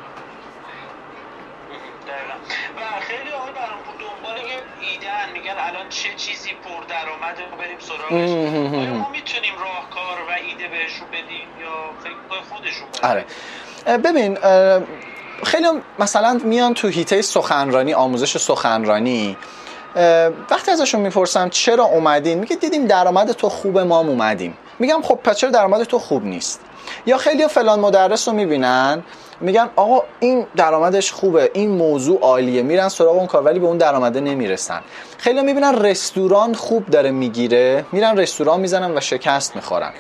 و خیلی آقا برام دنبال یه ایده میگن الان چه چیزی پر درآمده رو بریم سراغش. آیا ما میتونیم راهکار و ایده بهشون بدیم یا فکر خودشون بدیم؟ آره ببین خیلی مثلا میان تو حیطه سخنرانی، آموزش سخنرانی، وقتی ازشون میپرسم چرا اومدین، میگه دیدیم درآمد تو خوبه ما هم اومدیم. میگم خب پس چرا درآمد تو خوب نیست؟ یا خیلی فلان مدرس رو میبینن میگن آقا این درآمدش خوبه، این موضوع عالیه، میرن سراغ اون کار ولی به اون درآمده نمیرسن. خیلی میبینن رستوران خوب داره میگیره، میرن رستوران میزنن و شکست میخورن.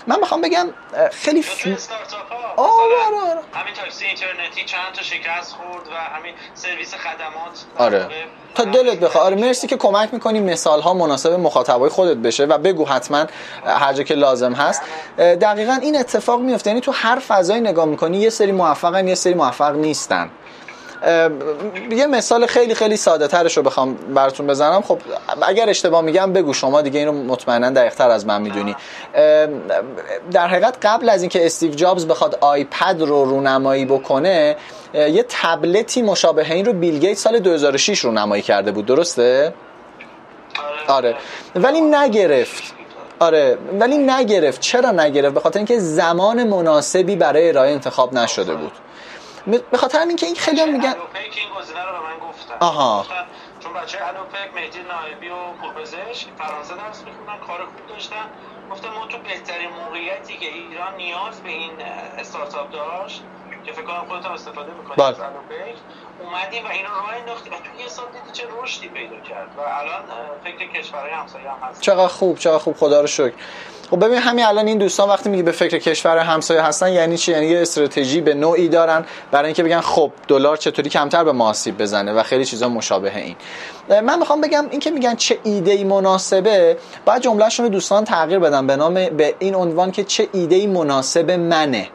من میخوام بگم خیلی فی... استارتاپ ها آه مثلا آره. همین تاکسی اینترنتی چند تا شکست خورد و همین سرویس خدمات آره تا دلت بخواد. آره مرسی که کمک میکنی مثال ها مناسب مخاطبای خودت بشه و بگو حتما هر جا که لازم هست. دقیقاً این اتفاق میفته، یعنی تو هر فضایی نگاه میکنی یه سری موفقن یه سری موفق نیستن. یه مثال خیلی خیلی ساده ترش رو بخوام براتون بزنم، خب اگر اشتباه میگم بگو، شما دیگه اینو مطمئنا دقیق تر از من میدونی. در حقیقت قبل از اینکه استیو جابز بخواد آیپد رو رونمایی بکنه یه تبلتی مشابه این رو بیل گیت سال دو هزار و شش رونمایی کرده بود، درسته؟ آره ولی نگرفت. آره ولی نگرفت. چرا نگرفت؟ به خاطر اینکه زمان مناسبی برای ارائه انتخاب نشده بود. به خاطر همین که این خیلی هم میگن الوپک این گزینه رو به من گفتن. آها. گفتن چون بچه الوپک مهدی نایبی و پورپزشک فرانسه درس میخوندن، کار خوب داشتن، گفتم ما تو بهترین موقعیتی که ایران نیاز به این استارتاپ داشت که فکر کنم خودت هم استفاده می‌کنی از الوپک اومدیم و اینو راه انداختیم و تو یه سال دیدی چه رشدی پیدا کرد و الان فکر کشورهای همسایه هم هست. چقدر خوب چقدر خوب، خدا رو شکر. خب ببین همین الان این دوستان وقتی میگه به فکر کشور همسایه هستن یعنی چی؟ یعنی یه استراتژی به نوعی دارن برای اینکه بگن خب دلار چطوری کمتر به ما آسیب بزنه و خیلی چیزا مشابه این. من میخوام بگم این که میگن چه ایده‌ای مناسبه، باید جمله‌شون رو دوستان تغییر بدن به نام به این عنوان که چه ایده‌ای مناسب منه.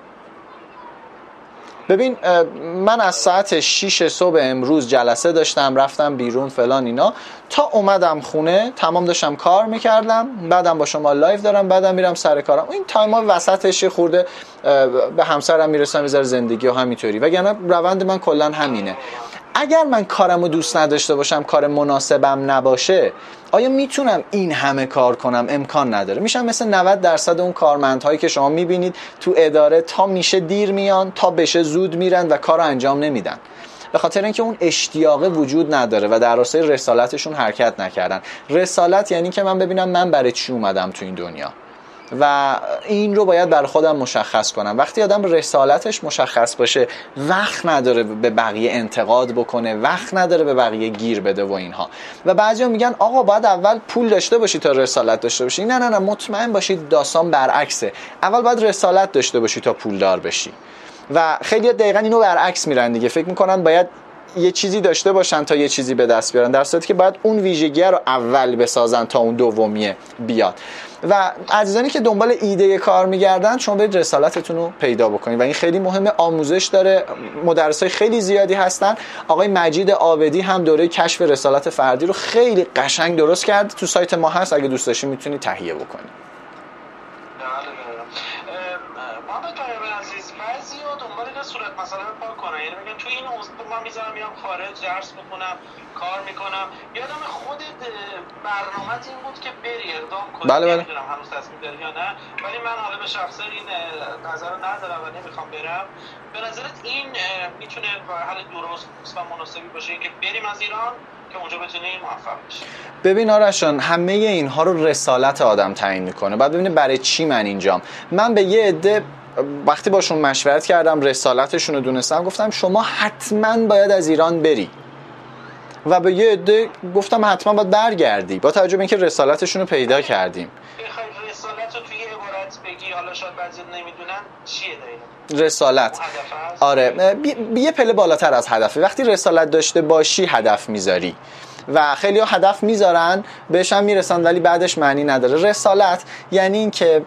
ببین من از ساعت شش صبح امروز جلسه داشتم، رفتم بیرون فلان اینا، تا اومدم خونه تمام داشتم کار میکردم، بعدم با شما لایو دارم، بعدم میرم سر کارم. این تایما وسطش خورده به همسرم میرسم، میذاره زندگی و همینطوری، وگرنه روند من کلا همینه. اگر من کارمو دوست نداشته باشم، کار مناسبم نباشه، آیا میتونم این همه کار کنم؟ امکان نداره. میشم مثل نود درصد اون کارمندهایی که شما میبینید تو اداره تا میشه دیر میان، تا بشه زود میرن و کارو انجام نمیدن، به خاطر اینکه اون اشتیاق وجود نداره و در راستای رسالتشون حرکت نکردن. رسالت یعنی که من ببینم من برای چی اومدم تو این دنیا و این رو باید برای خودم مشخص کنم. وقتی آدم رسالتش مشخص باشه وقت نداره به بقیه انتقاد بکنه، وقت نداره به بقیه گیر بده و اینها. و بعضیا میگن آقا باید اول پول داشته باشی تا رسالت داشته باشی. نه نه نه، مطمئن باشید داستان برعکسه. اول باید رسالت داشته باشی تا پولدار بشی. و خیلی دقیقاً اینو برعکس میرن دیگه، فکر میکنن باید یه چیزی داشته باشن تا یه چیزی به دست بیارن، در صورتی که باید اون ویژگی رو اول بسازن تا اون دومیه بیاد. و عزیزانی که دنبال ایده کار میگردن، شما برید رسالتتون رو پیدا بکنید و این خیلی مهمه. آموزش داره، مدرسای خیلی زیادی هستن. آقای مجید عابدی هم دوره کشف رسالت فردی رو خیلی قشنگ درست کرد، تو سایت ما هست، اگه دوست داشتین میتونید تهیه بکنید. محمد طاهر عزیز، بعضی‌ها دنبال این صورت مسئله رو پاک کنن، یعنی میگن تو این حوزه من میذارم میام خارج درس بخونم، کار میکنم. یادم خودت برنامه‌ت این بود که بری اقدام کنی. بله بله. نمیدونم هنوز تصمیم داری یا نه، ولی من حالا به شخصه این نظر رو ندارم و نمیخوام برم. به نظرت این میتونه حل درست و مناسبی باشه که بریم از ایران که اونجا بتونی موفق بشی؟ ببین آرشان، همه اینها رو رسالت آدم تعیین میکنه. بعد ببینه برای چی من اینجام. من به یه عده وقتی باشون مشورت کردم، رسالتشون رو دونستم، گفتم شما حتما باید از ایران بری. و به یه عده گفتم حتما باید برگردی، با توجه به اینکه رسالتشون رو پیدا کردیم. بخوای رسالت رو توی عبارت بگی، حالا شاید بعضی نمیدونن چیه دقیقاً رسالت؟ آره یه پله بالاتر از هدفه. وقتی رسالت داشته باشی هدف میذاری و خیلی ها هدف میذارن بهش هم میرسن ولی بعدش معنی نداره. رسالت یعنی این که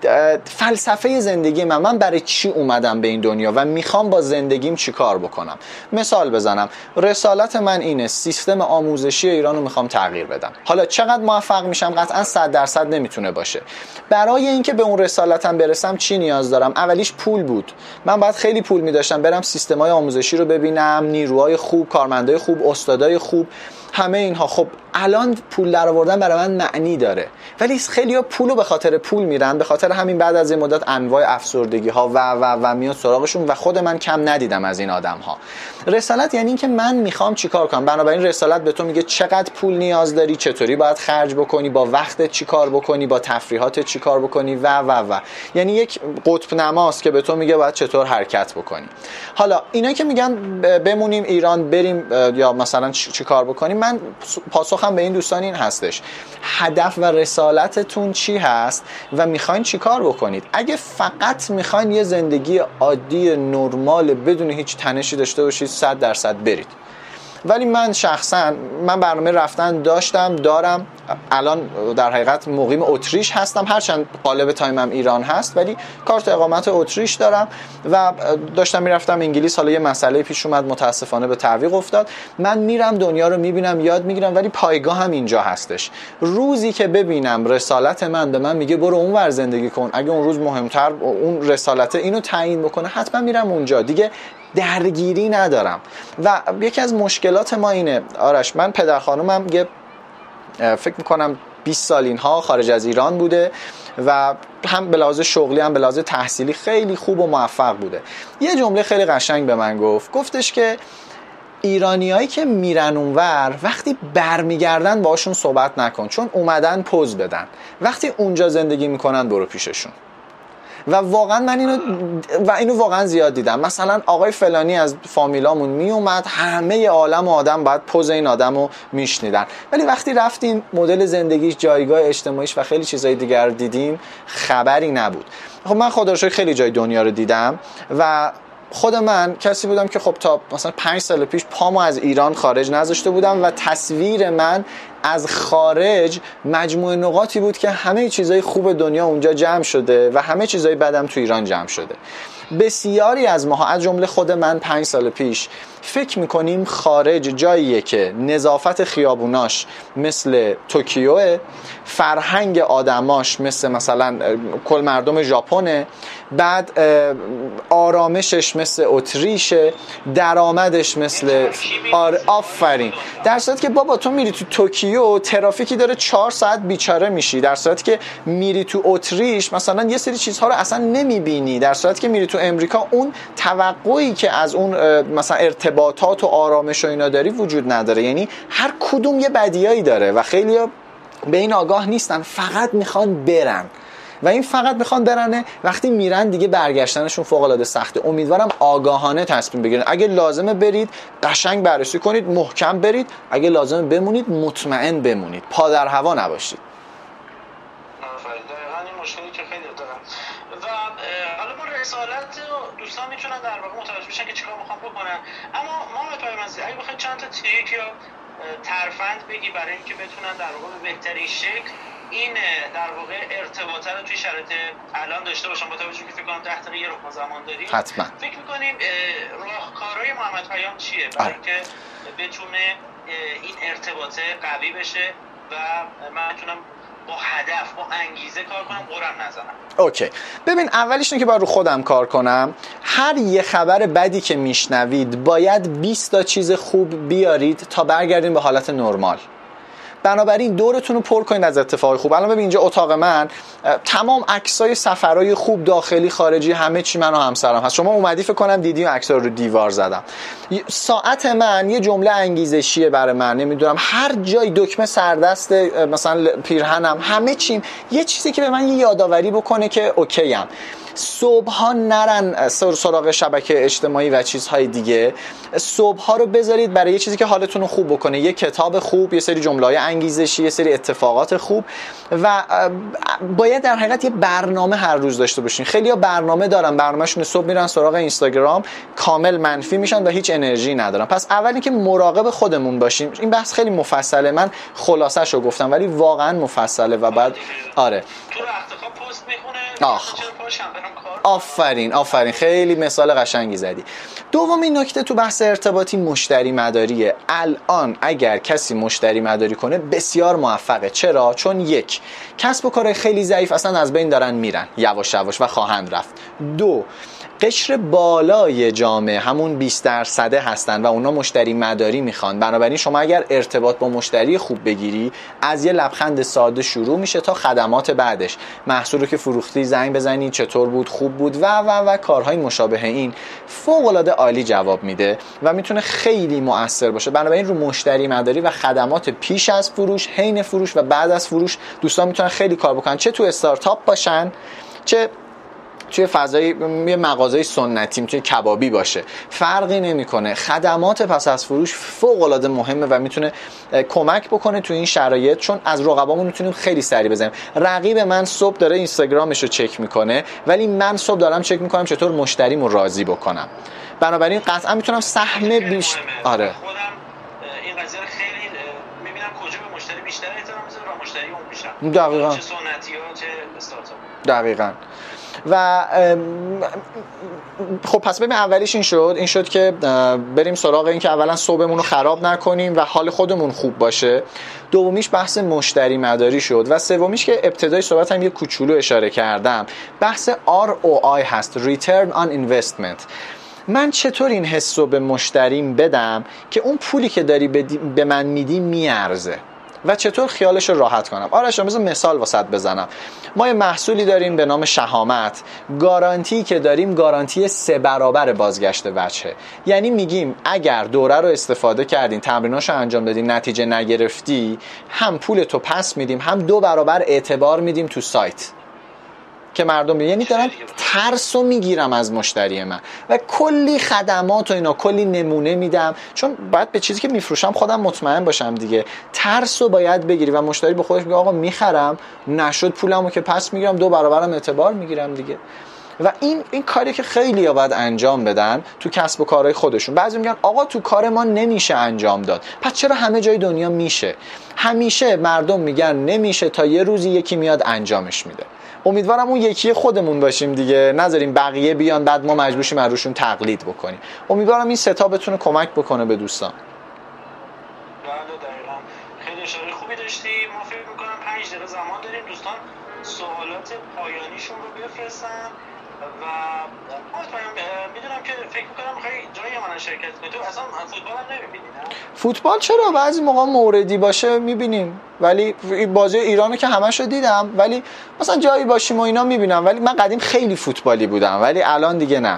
فلسفه زندگی من من برای چی اومدم به این دنیا و میخوام با زندگیم چی کار بکنم. مثال بزنم، رسالت من اینه سیستم آموزشی ایران رو میخوام تغییر بدم. حالا چقدر موفق میشم؟ قطعا صد درصد نمیتونه باشه. برای اینکه به اون رسالتم برسم چی نیاز دارم؟ اولیش پول بود. من باید خیلی پول میداشتم برم سیستم‌های آموزشی رو ببینم، نیروهای خوب، کارمندای خوب، استادای خوب، همه اینها. خب الان پول در آوردن برای من معنی داره، ولی خیلی‌ها پولو به خاطر پول میرن، به خاطر همین بعد از این مدت انواع افسردگی ها و و و میاد سراغشون و خود من کم ندیدم از این آدم ها. رسالت یعنی این که من میخوام چیکار کنم. بنابراین رسالت به تو میگه چقدر پول نیاز داری، چطوری باید خرج بکنی، با وقتت چیکار بکنی، با تفریحاتت چیکار بکنی و و و یعنی یک قطب نماست که به تو میگه باید چطور حرکت بکنی. حالا اینا که میگن بمونیم ایران بریم یا مثلا چیکار بکنیم، من پاسخم به این دوستان این هستش: هدف و رسالتتون چی هست و میخواین چی چیکار بکنید؟ اگه فقط میخواین یه زندگی عادی نرمال بدون هیچ تنشی داشته باشید صد درصد برید. ولی من شخصا من برنامه رفتن داشتم دارم، الان در حقیقت مقیم اتریش هستم، هرچند قالب تایمم ایران هست ولی کارت اقامت اتریش دارم و داشتم میرفتم انگلیس. حالا یه مسئله پیش اومد متاسفانه به تعویق افتاد. من میرم دنیا رو میبینم یاد میگیرم ولی پایگاه هم اینجا هستش. روزی که ببینم رسالت من به من میگه برو اونور زندگی کن، اگه اون روز مهمتر اون رسالت اینو تعیین بکنه حتما میرم اونجا، دیگه درگیری ندارم. و یکی از مشکلات ما اینه آرش، من پدر خانومم یه فکر میکنم بیست سال اینها خارج از ایران بوده و هم به لحاظ شغلی هم به لحاظ تحصیلی خیلی خوب و موفق بوده. یه جمله خیلی قشنگ به من گفت، گفتش که ایرانیایی که میرن اونور وقتی برمیگردن باشون صحبت نکن، چون اومدن پوز بدن، وقتی اونجا زندگی میکنن برو پیششون. و واقعا من اینو و اینو واقعا زیاد دیدم. مثلا آقای فلانی از فامیلامون می اومد، همه عالم و آدم باید پوز این آدمو میشنیدن، ولی وقتی رفتیم مدل زندگیش، جایگاه اجتماعیش و خیلی چیزای دیگر دیدیم خبری نبود. خب من خدا رو شکر خیلی جای دنیا رو دیدم و خود من کسی بودم که خب تا مثلا پنج سال پیش پامو از ایران خارج نذاشته بودم و تصویر من از خارج مجموعه نقاطی بود که همه چیزای خوب دنیا اونجا جمع شده و همه چیزای بدم تو ایران جمع شده. بسیاری از ماها از جمله خود من پنج سال پیش فکر میکنیم خارج جاییه که نظافت خیابوناش مثل توکیوه، فرهنگ آدماش مثل مثلا کل مردم ژاپنه، بعد آرامشش مثل اتریشه، درآمدش مثل آر آفرین. در صورتی که بابا تو میری تو توکیو ترافیکی داره چهار ساعت بیچاره میشی، در صورتی که میری تو اتریش مثلا یه سری چیزها رو اصلا نمیبینی، در صورتی که میری تو امریکا اون توقعی که از اون مثلا ارتباطات و آرامش و اینا داری وجود نداره. یعنی هر کدوم یه بدیایی داره و خیلی به این آگاه نیستن، فقط میخوان برن و این فقط میخوان برنه. وقتی میرن دیگه برگشتنشون فوق العاده سخته. امیدوارم آگاهانه تصمیم بگیرید. اگه لازمه برید قشنگ بررسی کنید، محکم برید، اگه لازمه بمونید مطمئن بمونید، پا در هوا نباشید. دقیقاً این مشکلی که خیلی دارم و حالا ما رسالت دوستان میتونن در واقع متوجه بشن که چیکار میخوام بکنن. اما محمد پیامنزی اگه بخواید چند تا تریک یا ترفند بگی برای اینکه بتونن در واقع به بهترین شکل این در واقع ارتباطه رو توی شرایط الان داشته باشن، با توجه که فکر کنم ده دقیقه رو زمان داریم، حتما فکر می‌کنیم راهکارهای محمد پیام چیه برای اینکه بتونه این ارتباطه قوی بشه و من بتونم با هدف با انگیزه کار کنم، قرم نزنم؟ اوکی، ببین اولیش اینه که باید رو خودم کار کنم. هر یه خبر بدی که میشنوید باید بیست تا چیز خوب بیارید تا برگردین به حالت نرمال. بنابراین دورتون رو پر کنید از اتفاقای خوب. الان ببین اینجا اتاق من تمام عکسای سفرهای خوب داخلی خارجی همه چی من و همسرم هست. شما اومدی فکر کنم دیدی و عکس‌ها رو دیوار زدم. ساعت من یه جمله انگیزشیه برای من، نمیدونم هر جای دکمه سردست مثلا پیرهنم همه چیم یه چیزی که به من یه یادآوری بکنه که اوکی ام. صبح‌ها نرن سراغ شبکه اجتماعی و چیزهای دیگه. صبح‌ها رو بذارید برای یه چیزی که حالتون رو خوب بکنه، یه کتاب خوب، یه سری جمله‌های انگیزشی، یه سری اتفاقات خوب و باید در حقیقت یه برنامه هر روز داشته باشین. خیلی‌ها برنامه دارن، برنامه‌شون صبح میرن سراغ اینستاگرام، کامل منفی میشن و هیچ انرژی ندارن. پس اول اینکه مراقب خودمون باشیم. این بحث خیلی مفصله، من خلاصه‌شو گفتم ولی واقعا مفصله و بعد آره تو رخت خواب پست میخونه آخ آفرین آفرین خیلی مثال قشنگی زدی. دومین نکته تو بحث ارتباطی مشتری مداریه. الان اگر کسی مشتری مداری کنه بسیار موفقه. چرا؟ چون یک، کسب و کار خیلی ضعیف اصلا از بین دارن میرن یواش یواش و خواهند رفت. دو، قشر بالای جامعه همون بیست درصده هستن و اونا مشتری مداری میخوان. بنابراین شما اگر ارتباط با مشتری خوب بگیری، از یه لبخند ساده شروع میشه تا خدمات بعدش، محصول رو که فروختی زنگ بزنی چطور بود، خوب بود و و و کارهای مشابه این فوق العاده عالی جواب میده و میتونه خیلی مؤثر باشه. بنابراین رو مشتری مداری و خدمات پیش از فروش، حین فروش و بعد از فروش دوستان میتونن خیلی کار بکنن، چه تو استارتاپ باشن چه توی فضای یه مغازه سنتی، میتونه کبابی باشه، فرقی نمیکنه. خدمات پس از فروش فوق العاده مهمه و میتونه کمک بکنه تو این شرایط، چون از رقبامون میتونیم خیلی سریع بزنیم. رقیب من صبح داره اینستاگرامش رو چک میکنه، ولی من صبح دارم چک میکنم چطور مشتریمو راضی بکنم. بنابراین قطعا میتونم سهم بیشتر آره خودم این قضیه رو خیلی میبینم کجا به مشتری بیشتر احترام میذاره و مشتری اون میشن، دقیقاً چه سنتی ها چه استارتاپ. دقیقاً. و خب پس ببین اولیش این شد این شد که بریم سراغ این که اولا صبحمون رو خراب نکنیم و حال خودمون خوب باشه. دومیش بحث مشتری مداری شد و سومیش که ابتدای صحبت هم یه کوچولو اشاره کردم، بحث آر او آی هست، Return on Investment. من چطور این حس رو به مشتریم بدم که اون پولی که داری به من میدی میارزه و چطور خیالش رو راحت کنم. آرش مثلا مثال واسط بزنم، ما یه محصولی داریم به نام شهامت، گارانتی که داریم گارانتی سه برابر بازگشت وجهه. یعنی میگیم اگر دوره رو استفاده کردین، تمریناشو انجام دادین، نتیجه نگرفتی، هم پول تو پس میدیم، هم دو برابر اعتبار میدیم تو سایت که مردم بید. یعنی دارم ترسو میگیرم از مشتری من و کلی خدمات و اینا، کلی نمونه میدم، چون باید به چیزی که میفروشم خودم مطمئن باشم دیگه. ترسو باید بگیری و مشتری به خودش میگه آقا میخرم، نشد پولمو که پس میگیرم، دو برابرم اعتبار میگیرم دیگه. و این این کاری که خیلی‌ها باید انجام بدن تو کسب و کارهای خودشون. بعضی میگن آقا تو کار ما نمیشه انجام داد، پس چرا همه جای دنیا میشه؟ همیشه مردم میگن نمیشه تا یه روزی یکی میاد انجامش میده. امیدوارم اون یکی خودمون باشیم دیگه، نذاریم بقیه بیان بعد ما مجبور شیم از روشون تقلید بکنیم. امیدوارم این ستا بتونه کمک بکنه به دوستان. بله دقیقاً. خیلی اشاره خوبی داشتی. ما فکر می‌کنم پنج دقیقه زمان داریم دوستان سوالات پایانیشون رو بفرستن و میدونم که فکر می‌کنم خیلی جای من شرکت کنی. تو اصلا فوتبال هم نمی‌بینی نه؟ فوتبال چرا بعضی موقع موردی باشه می‌بینیم، ولی بازی ایرانو که همه‌شو دیدم، ولی مثلا جایی باشیم و اینا می‌بینم. ولی من قدیم خیلی فوتبالی بودم ولی الان دیگه نه. الان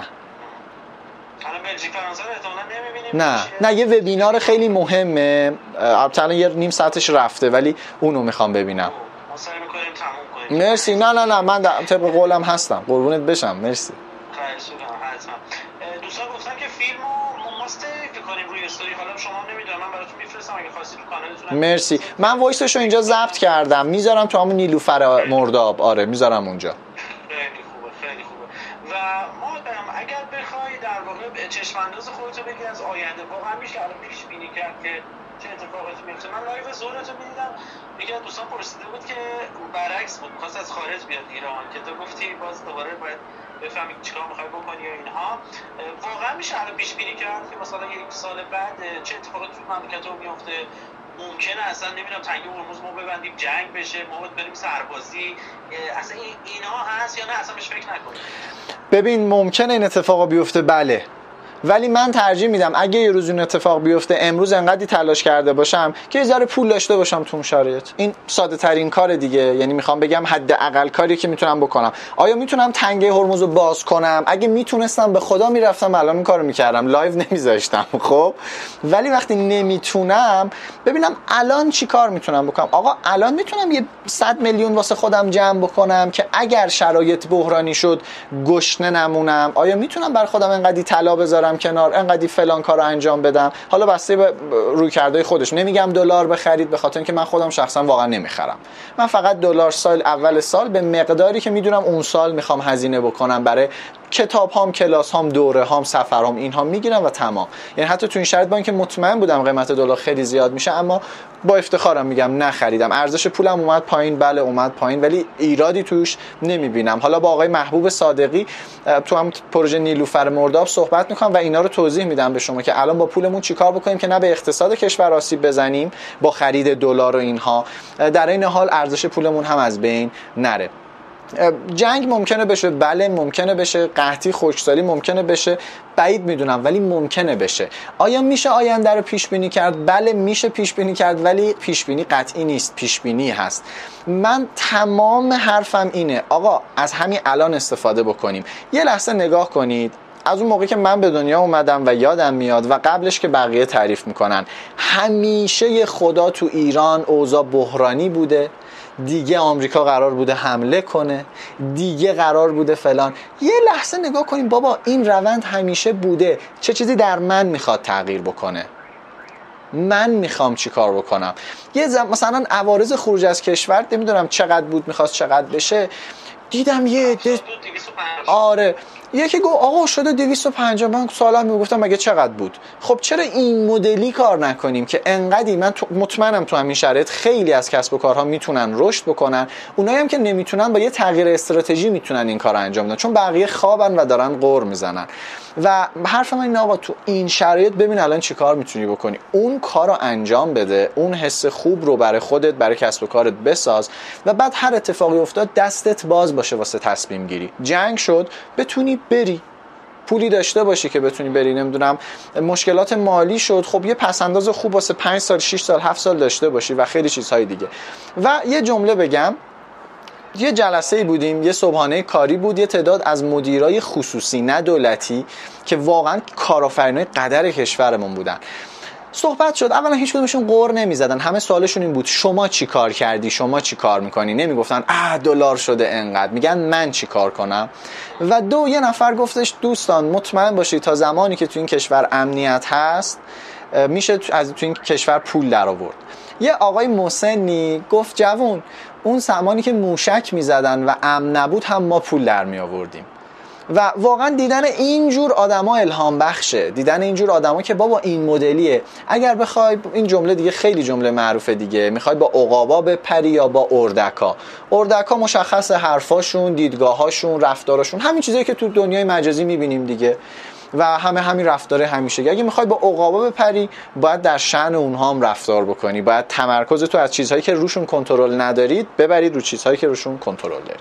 بلژیک فرانسه رو احتمالاً نمی‌بینیم. نه نه یه وبینار خیلی مهمه، البته یه نیم ساعتش رفته ولی اونو می‌خوام ببینم. ما سعی می‌کنیم تموم کنیم. مرسی. نه نه نه من طبق قولم هستم، قربونت بشم. مرسی. خواهش می‌کنم حتما. دوستان گفتن که فیلمو ما سیو کنیم روی استوری، حالا شما نمیدونم من براتون میفرستم اگه خواستید تو کانالتون. مرسی. من وایسشو اینجا ضبط کردم، میذارم تو همون نیلوفر مرداب. آره میذارم اونجا. خیلی خوبه خیلی خوبه. و ما اگر بخوای در واقع چشم انداز خودتو بگی از آینده، واقعا میشه الان پیش بینی کرد که چه اتفاقاتی میفته؟ من لایو زورتو میدیدم، یکی از دوستان پرسیده بود که برعکس بود، می‌خواست از خارج بیاد ایران که تو گفتی باز دوباره باید بفهمی چیکار می‌خوای بکنی و اینها. واقعا میشه الان پیش بینی کرد که مثلا یک سال بعد چه اتفاقاتی تو مملکتمون میفته؟ ممکنه اصلا نمیدونم تنگه هرمز ما ببندیم جنگ بشه، ما باید بریم سربازی، اصلا این اینها هست یا نه اصلا بهش فکر نکنیم؟ ببین ممکنه این اتفاقا بیفته، بله، ولی من ترجیح میدم اگه یه روز این اتفاق بیفته امروز انقدی تلاش کرده باشم که یه ذره پول داشته باشم تو اون شرایط. این ساده ترین کار دیگه. یعنی میخوام بگم حداقل کاری که میتونم بکنم. آیا میتونم تنگه هرمز رو باز کنم؟ اگه میتونستم به خدا میرفتم الان این کارو میکردم، لایو نمیذاشتم. خب ولی وقتی نمیتونم ببینم الان چی کار میتونم بکنم. آقا الان میتونم یه صد میلیون واسه خودم جمع بکنم که اگر شرایط بحرانی شد گشنه نمونم. آیا میتونم بر خودم انقدی طلا بذارم کنار، انقدی فلان کارو انجام بدم؟ حالا بسته به رویکردهای خودش. نمیگم دلار بخرید، به خاطر اینکه من خودم شخصا واقعا نمیخرم. من فقط دلار سال اول سال به مقداری که میدونم اون سال میخوام هزینه بکنم برای کتاب هام، کلاس هام، دوره هام، سفر هام، اینها میگیرم و تمام. یعنی حتی تو این شرایط با اینکه مطمئن بودم قیمت دلار خیلی زیاد میشه، اما با افتخارم میگم نخریدم. ارزش پولم اومد پایین، بله اومد پایین، ولی ایرادی توش نمیبینم. حالا با آقای محبوب صادقی تو هم پروژه نیلوفر مرداب صحبت میکنم و اینا رو توضیح میدم به شما که الان با پولمون چیکار بکنیم که نه به اقتصاد کشور آسیب بزنیم با خرید دلار و اینها، در این حال ارزش پولمون هم از بین نره. جنگ ممکنه بشه، بله ممکنه بشه، قحطی، خشکسالی ممکنه بشه، بعید میدونم ولی ممکنه بشه. آیا میشه آینده رو پیش بینی کرد؟ بله میشه پیش بینی کرد، ولی پیش بینی قطعی نیست، پیش بینی هست. من تمام حرفم اینه آقا از همین الان استفاده بکنیم. یه لحظه نگاه کنید، از اون موقعی که من به دنیا اومدم و یادم میاد و قبلش که بقیه تعریف میکنن، همیشه خدا تو ایران اوضاع بحرانی بوده، دیگه آمریکا قرار بوده حمله کنه، دیگه قرار بوده فلان. یه لحظه نگاه کنیم بابا، این روند همیشه بوده، چه چیزی در من میخواد تغییر بکنه؟ من میخوام چی کار بکنم؟ یه زم... مثلا عوارض خروج از کشور نمیدونم چقدر بود، میخواست چقدر بشه، دیدم یه ده... آره یکی گفت آقا شده دویست و پنجاه. من سوالا میگفتم مگه چقدر بود؟ خب چرا این مدلی کار نکنیم که انقدی؟ من مطمئنم تو همین شرایط خیلی از کسب و کارها میتونن رشد بکنن، اونایی هم که نمیتونن با یه تغییر استراتژی میتونن این کارو انجام بدن، چون بقیه خوابن و دارن غر میزنن. و حرف من اینه آقا تو این شرایط ببین الان چیکار میتونی بکنی، اون کارو انجام بده، اون حس خوب رو برای خودت، برای کسب و کارت بساز و بعد هر اتفاقی افتاد دستت باز باشه واسه تصمیم گیری. جنگ شد بتونی بری، پولی داشته باشی که بتونی بری، نمیدونم مشکلات مالی شد، خب یه پسنداز خوب واسه پنج سال شش سال هفت سال داشته باشی و خیلی چیزهای دیگه. و یه جمله بگم، یه جلسه‌ای بودیم، یه صبحانه کاری بود، یه تعداد از مدیرای خصوصی نه دولتی که واقعا کارآفرینای قدر کشورمون بودن. صحبت شد، اولا هیچ کدومشون قور نمیزدن، همه سوالشون این بود شما چی کار کردی، شما چی کار میکنی؟ نمیگفتن اه دلار شده انقدر، میگن من چی کار کنم. و دو یه نفر گفتش دوستان مطمئن باشید تا زمانی که تو این کشور امنیت هست میشه از تو این کشور پول در آورد. یه آقای مسنی گفت جوون، اون زمانی که موشک میزدن و امن نبود هم ما پول در می آوردیم. و واقعا دیدن اینجور آدما الهام بخشه، دیدن اینجور آدما که بابا این مدلیه. اگر بخوای این جمله دیگه خیلی جمله معروفه دیگه، میخوای با عقابا بپری یا با اردکا. اردکا مشخص حرفاشون، دیدگاهاشون، رفتاراشون، همین چیزایی که تو دنیای مجازی میبینیم دیگه و همه همین رفتار همیشگی. اگه میخوای با عقابا بپری باید در شأن اونها هم رفتار بکنی، باید تمرکز تو از چیزهایی که روشون کنترل ندارید ببرید رو چیزهایی که روشون کنترل دارید.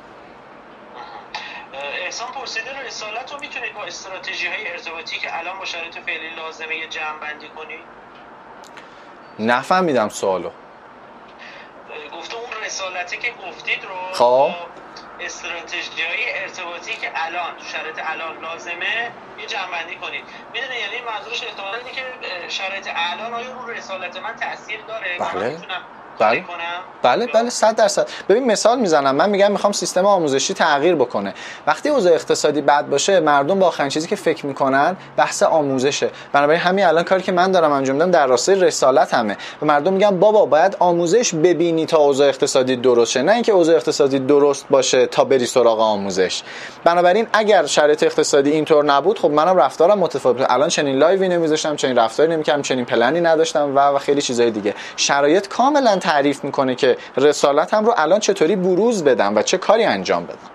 احسان پرسیده رسالت رو میتونید با استراتژی های ارتباطی که الان با شرایط فعلی لازمه یه جمع بندی کنید؟ نفهمیدم سوالو. گفته اون رسالتی که گفتید رو خب استراتژی های ارتباطی که الان تو شرایط الان لازمه یه جمع بندی کنید. میدونی یعنی منظورش احتمالاً اینه که شرایط الان آیا رو رسالت من تاثیر داره؟ بله. من میتونم بله بله بله صد درصد. ببین مثال میزنم، من میگم میخوام سیستم آموزشی تغییر بکنه. وقتی اوضاع اقتصادی بد باشه مردم با آخرین چیزی که فکر میکنن بحث آموزشه. بنابراین همین الان کاری که من دارم انجام میدم در راستای رسالت همه و مردم میگن بابا باید آموزش ببینی تا اوضاع اقتصادی درست شه، نه اینکه اوضاع اقتصادی درست باشه تا بری سراغ آموزش. بنابراین اگر شرایط اقتصادی اینطور نبود خب منم رفتارم متفاوت بود، الان چنین لایوی نمیذاشتم، چنین رفتاری نمیکردم، چنین پلنی نداشتم و و خیلی چیزای دیگه. شرایط کاملا تعریف میکنه که رسالتم رو الان چطوری بروز بدم و چه کاری انجام بدم.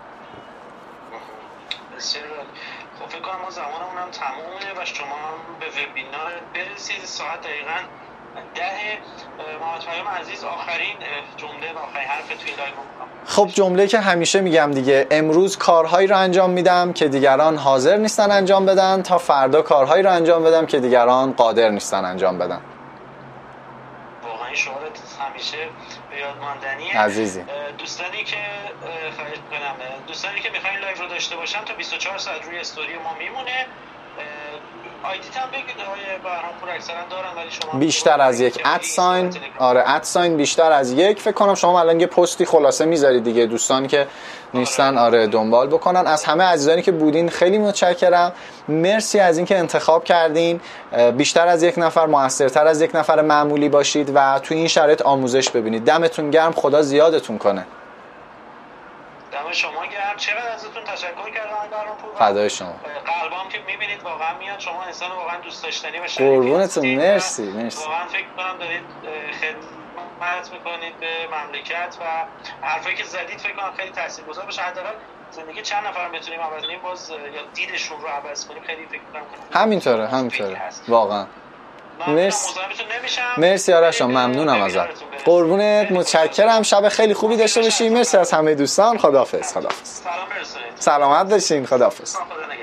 بسیار خب فکر کنم ما زمانمون هم تمومه و شما به وبینار برسید. ساعت دقیقاً ده. محمد پیام عزیز آخرین جمله و آخرین حرف توی لایو میگم. خب جمله که همیشه میگم دیگه، امروز کارهایی رو انجام میدم که دیگران حاضر نیستن انجام بدن تا فردا کارهایی رو انجام بدم که دیگران قادر نیستن انجام بدن. واقعا شعارت همیشه به یاد ماندنیه. عزیزی دوستانی که خواهش می‌کنم دوستانی که می‌خواین لایو رو داشته باشن تا بیست و چهار ساعت روی استوری ما میمونه. آیدیت هم بگید آقای بهرام پور اکثرا دارن ولی شما بیشتر از یک ادساین، آره ادساین بیشتر از یک. فکر کنم شما الان یه پستی خلاصه میذارید دیگه، دوستانی که نیستن آره دنبال بکنن. از همه عزیزانی که بودین خیلی متشکرم، مرسی از اینکه انتخاب کردین بیشتر از یک نفر، موثرتر از یک نفر معمولی باشید و تو این شرایط آموزش ببینید. دمتون گرم، خدا زیادتون کنه. دم شما گرم، چقدر ازتون تشکر کردم بهرام پور. فدای شما. قلبام که میبینید واقعا میاد، شما انسان واقعا دوست داشتنی و شریفی قربونتون، مرسی مرسی. واقعا فکر کنم دارید خدمت میکنید به مملکت و حرفایی که زدید فکر کنم خیلی تاثیرگذار باشه. حداقل زندگی چند نفر بتونیم عوض کنیم، باز یا دیدشون رو عوض کنیم، خیلی فکر کنم همینطوره همینطوره واقعا. مرسی مرسی آرش جان، ممنونم ازت. قربونت، متشکرم. شب خیلی خوبی داشته باشی. مرسی از همه دوستان. خداحافظ. خداحافظ. سلام برسونید. سلامت باشین. خداحافظ.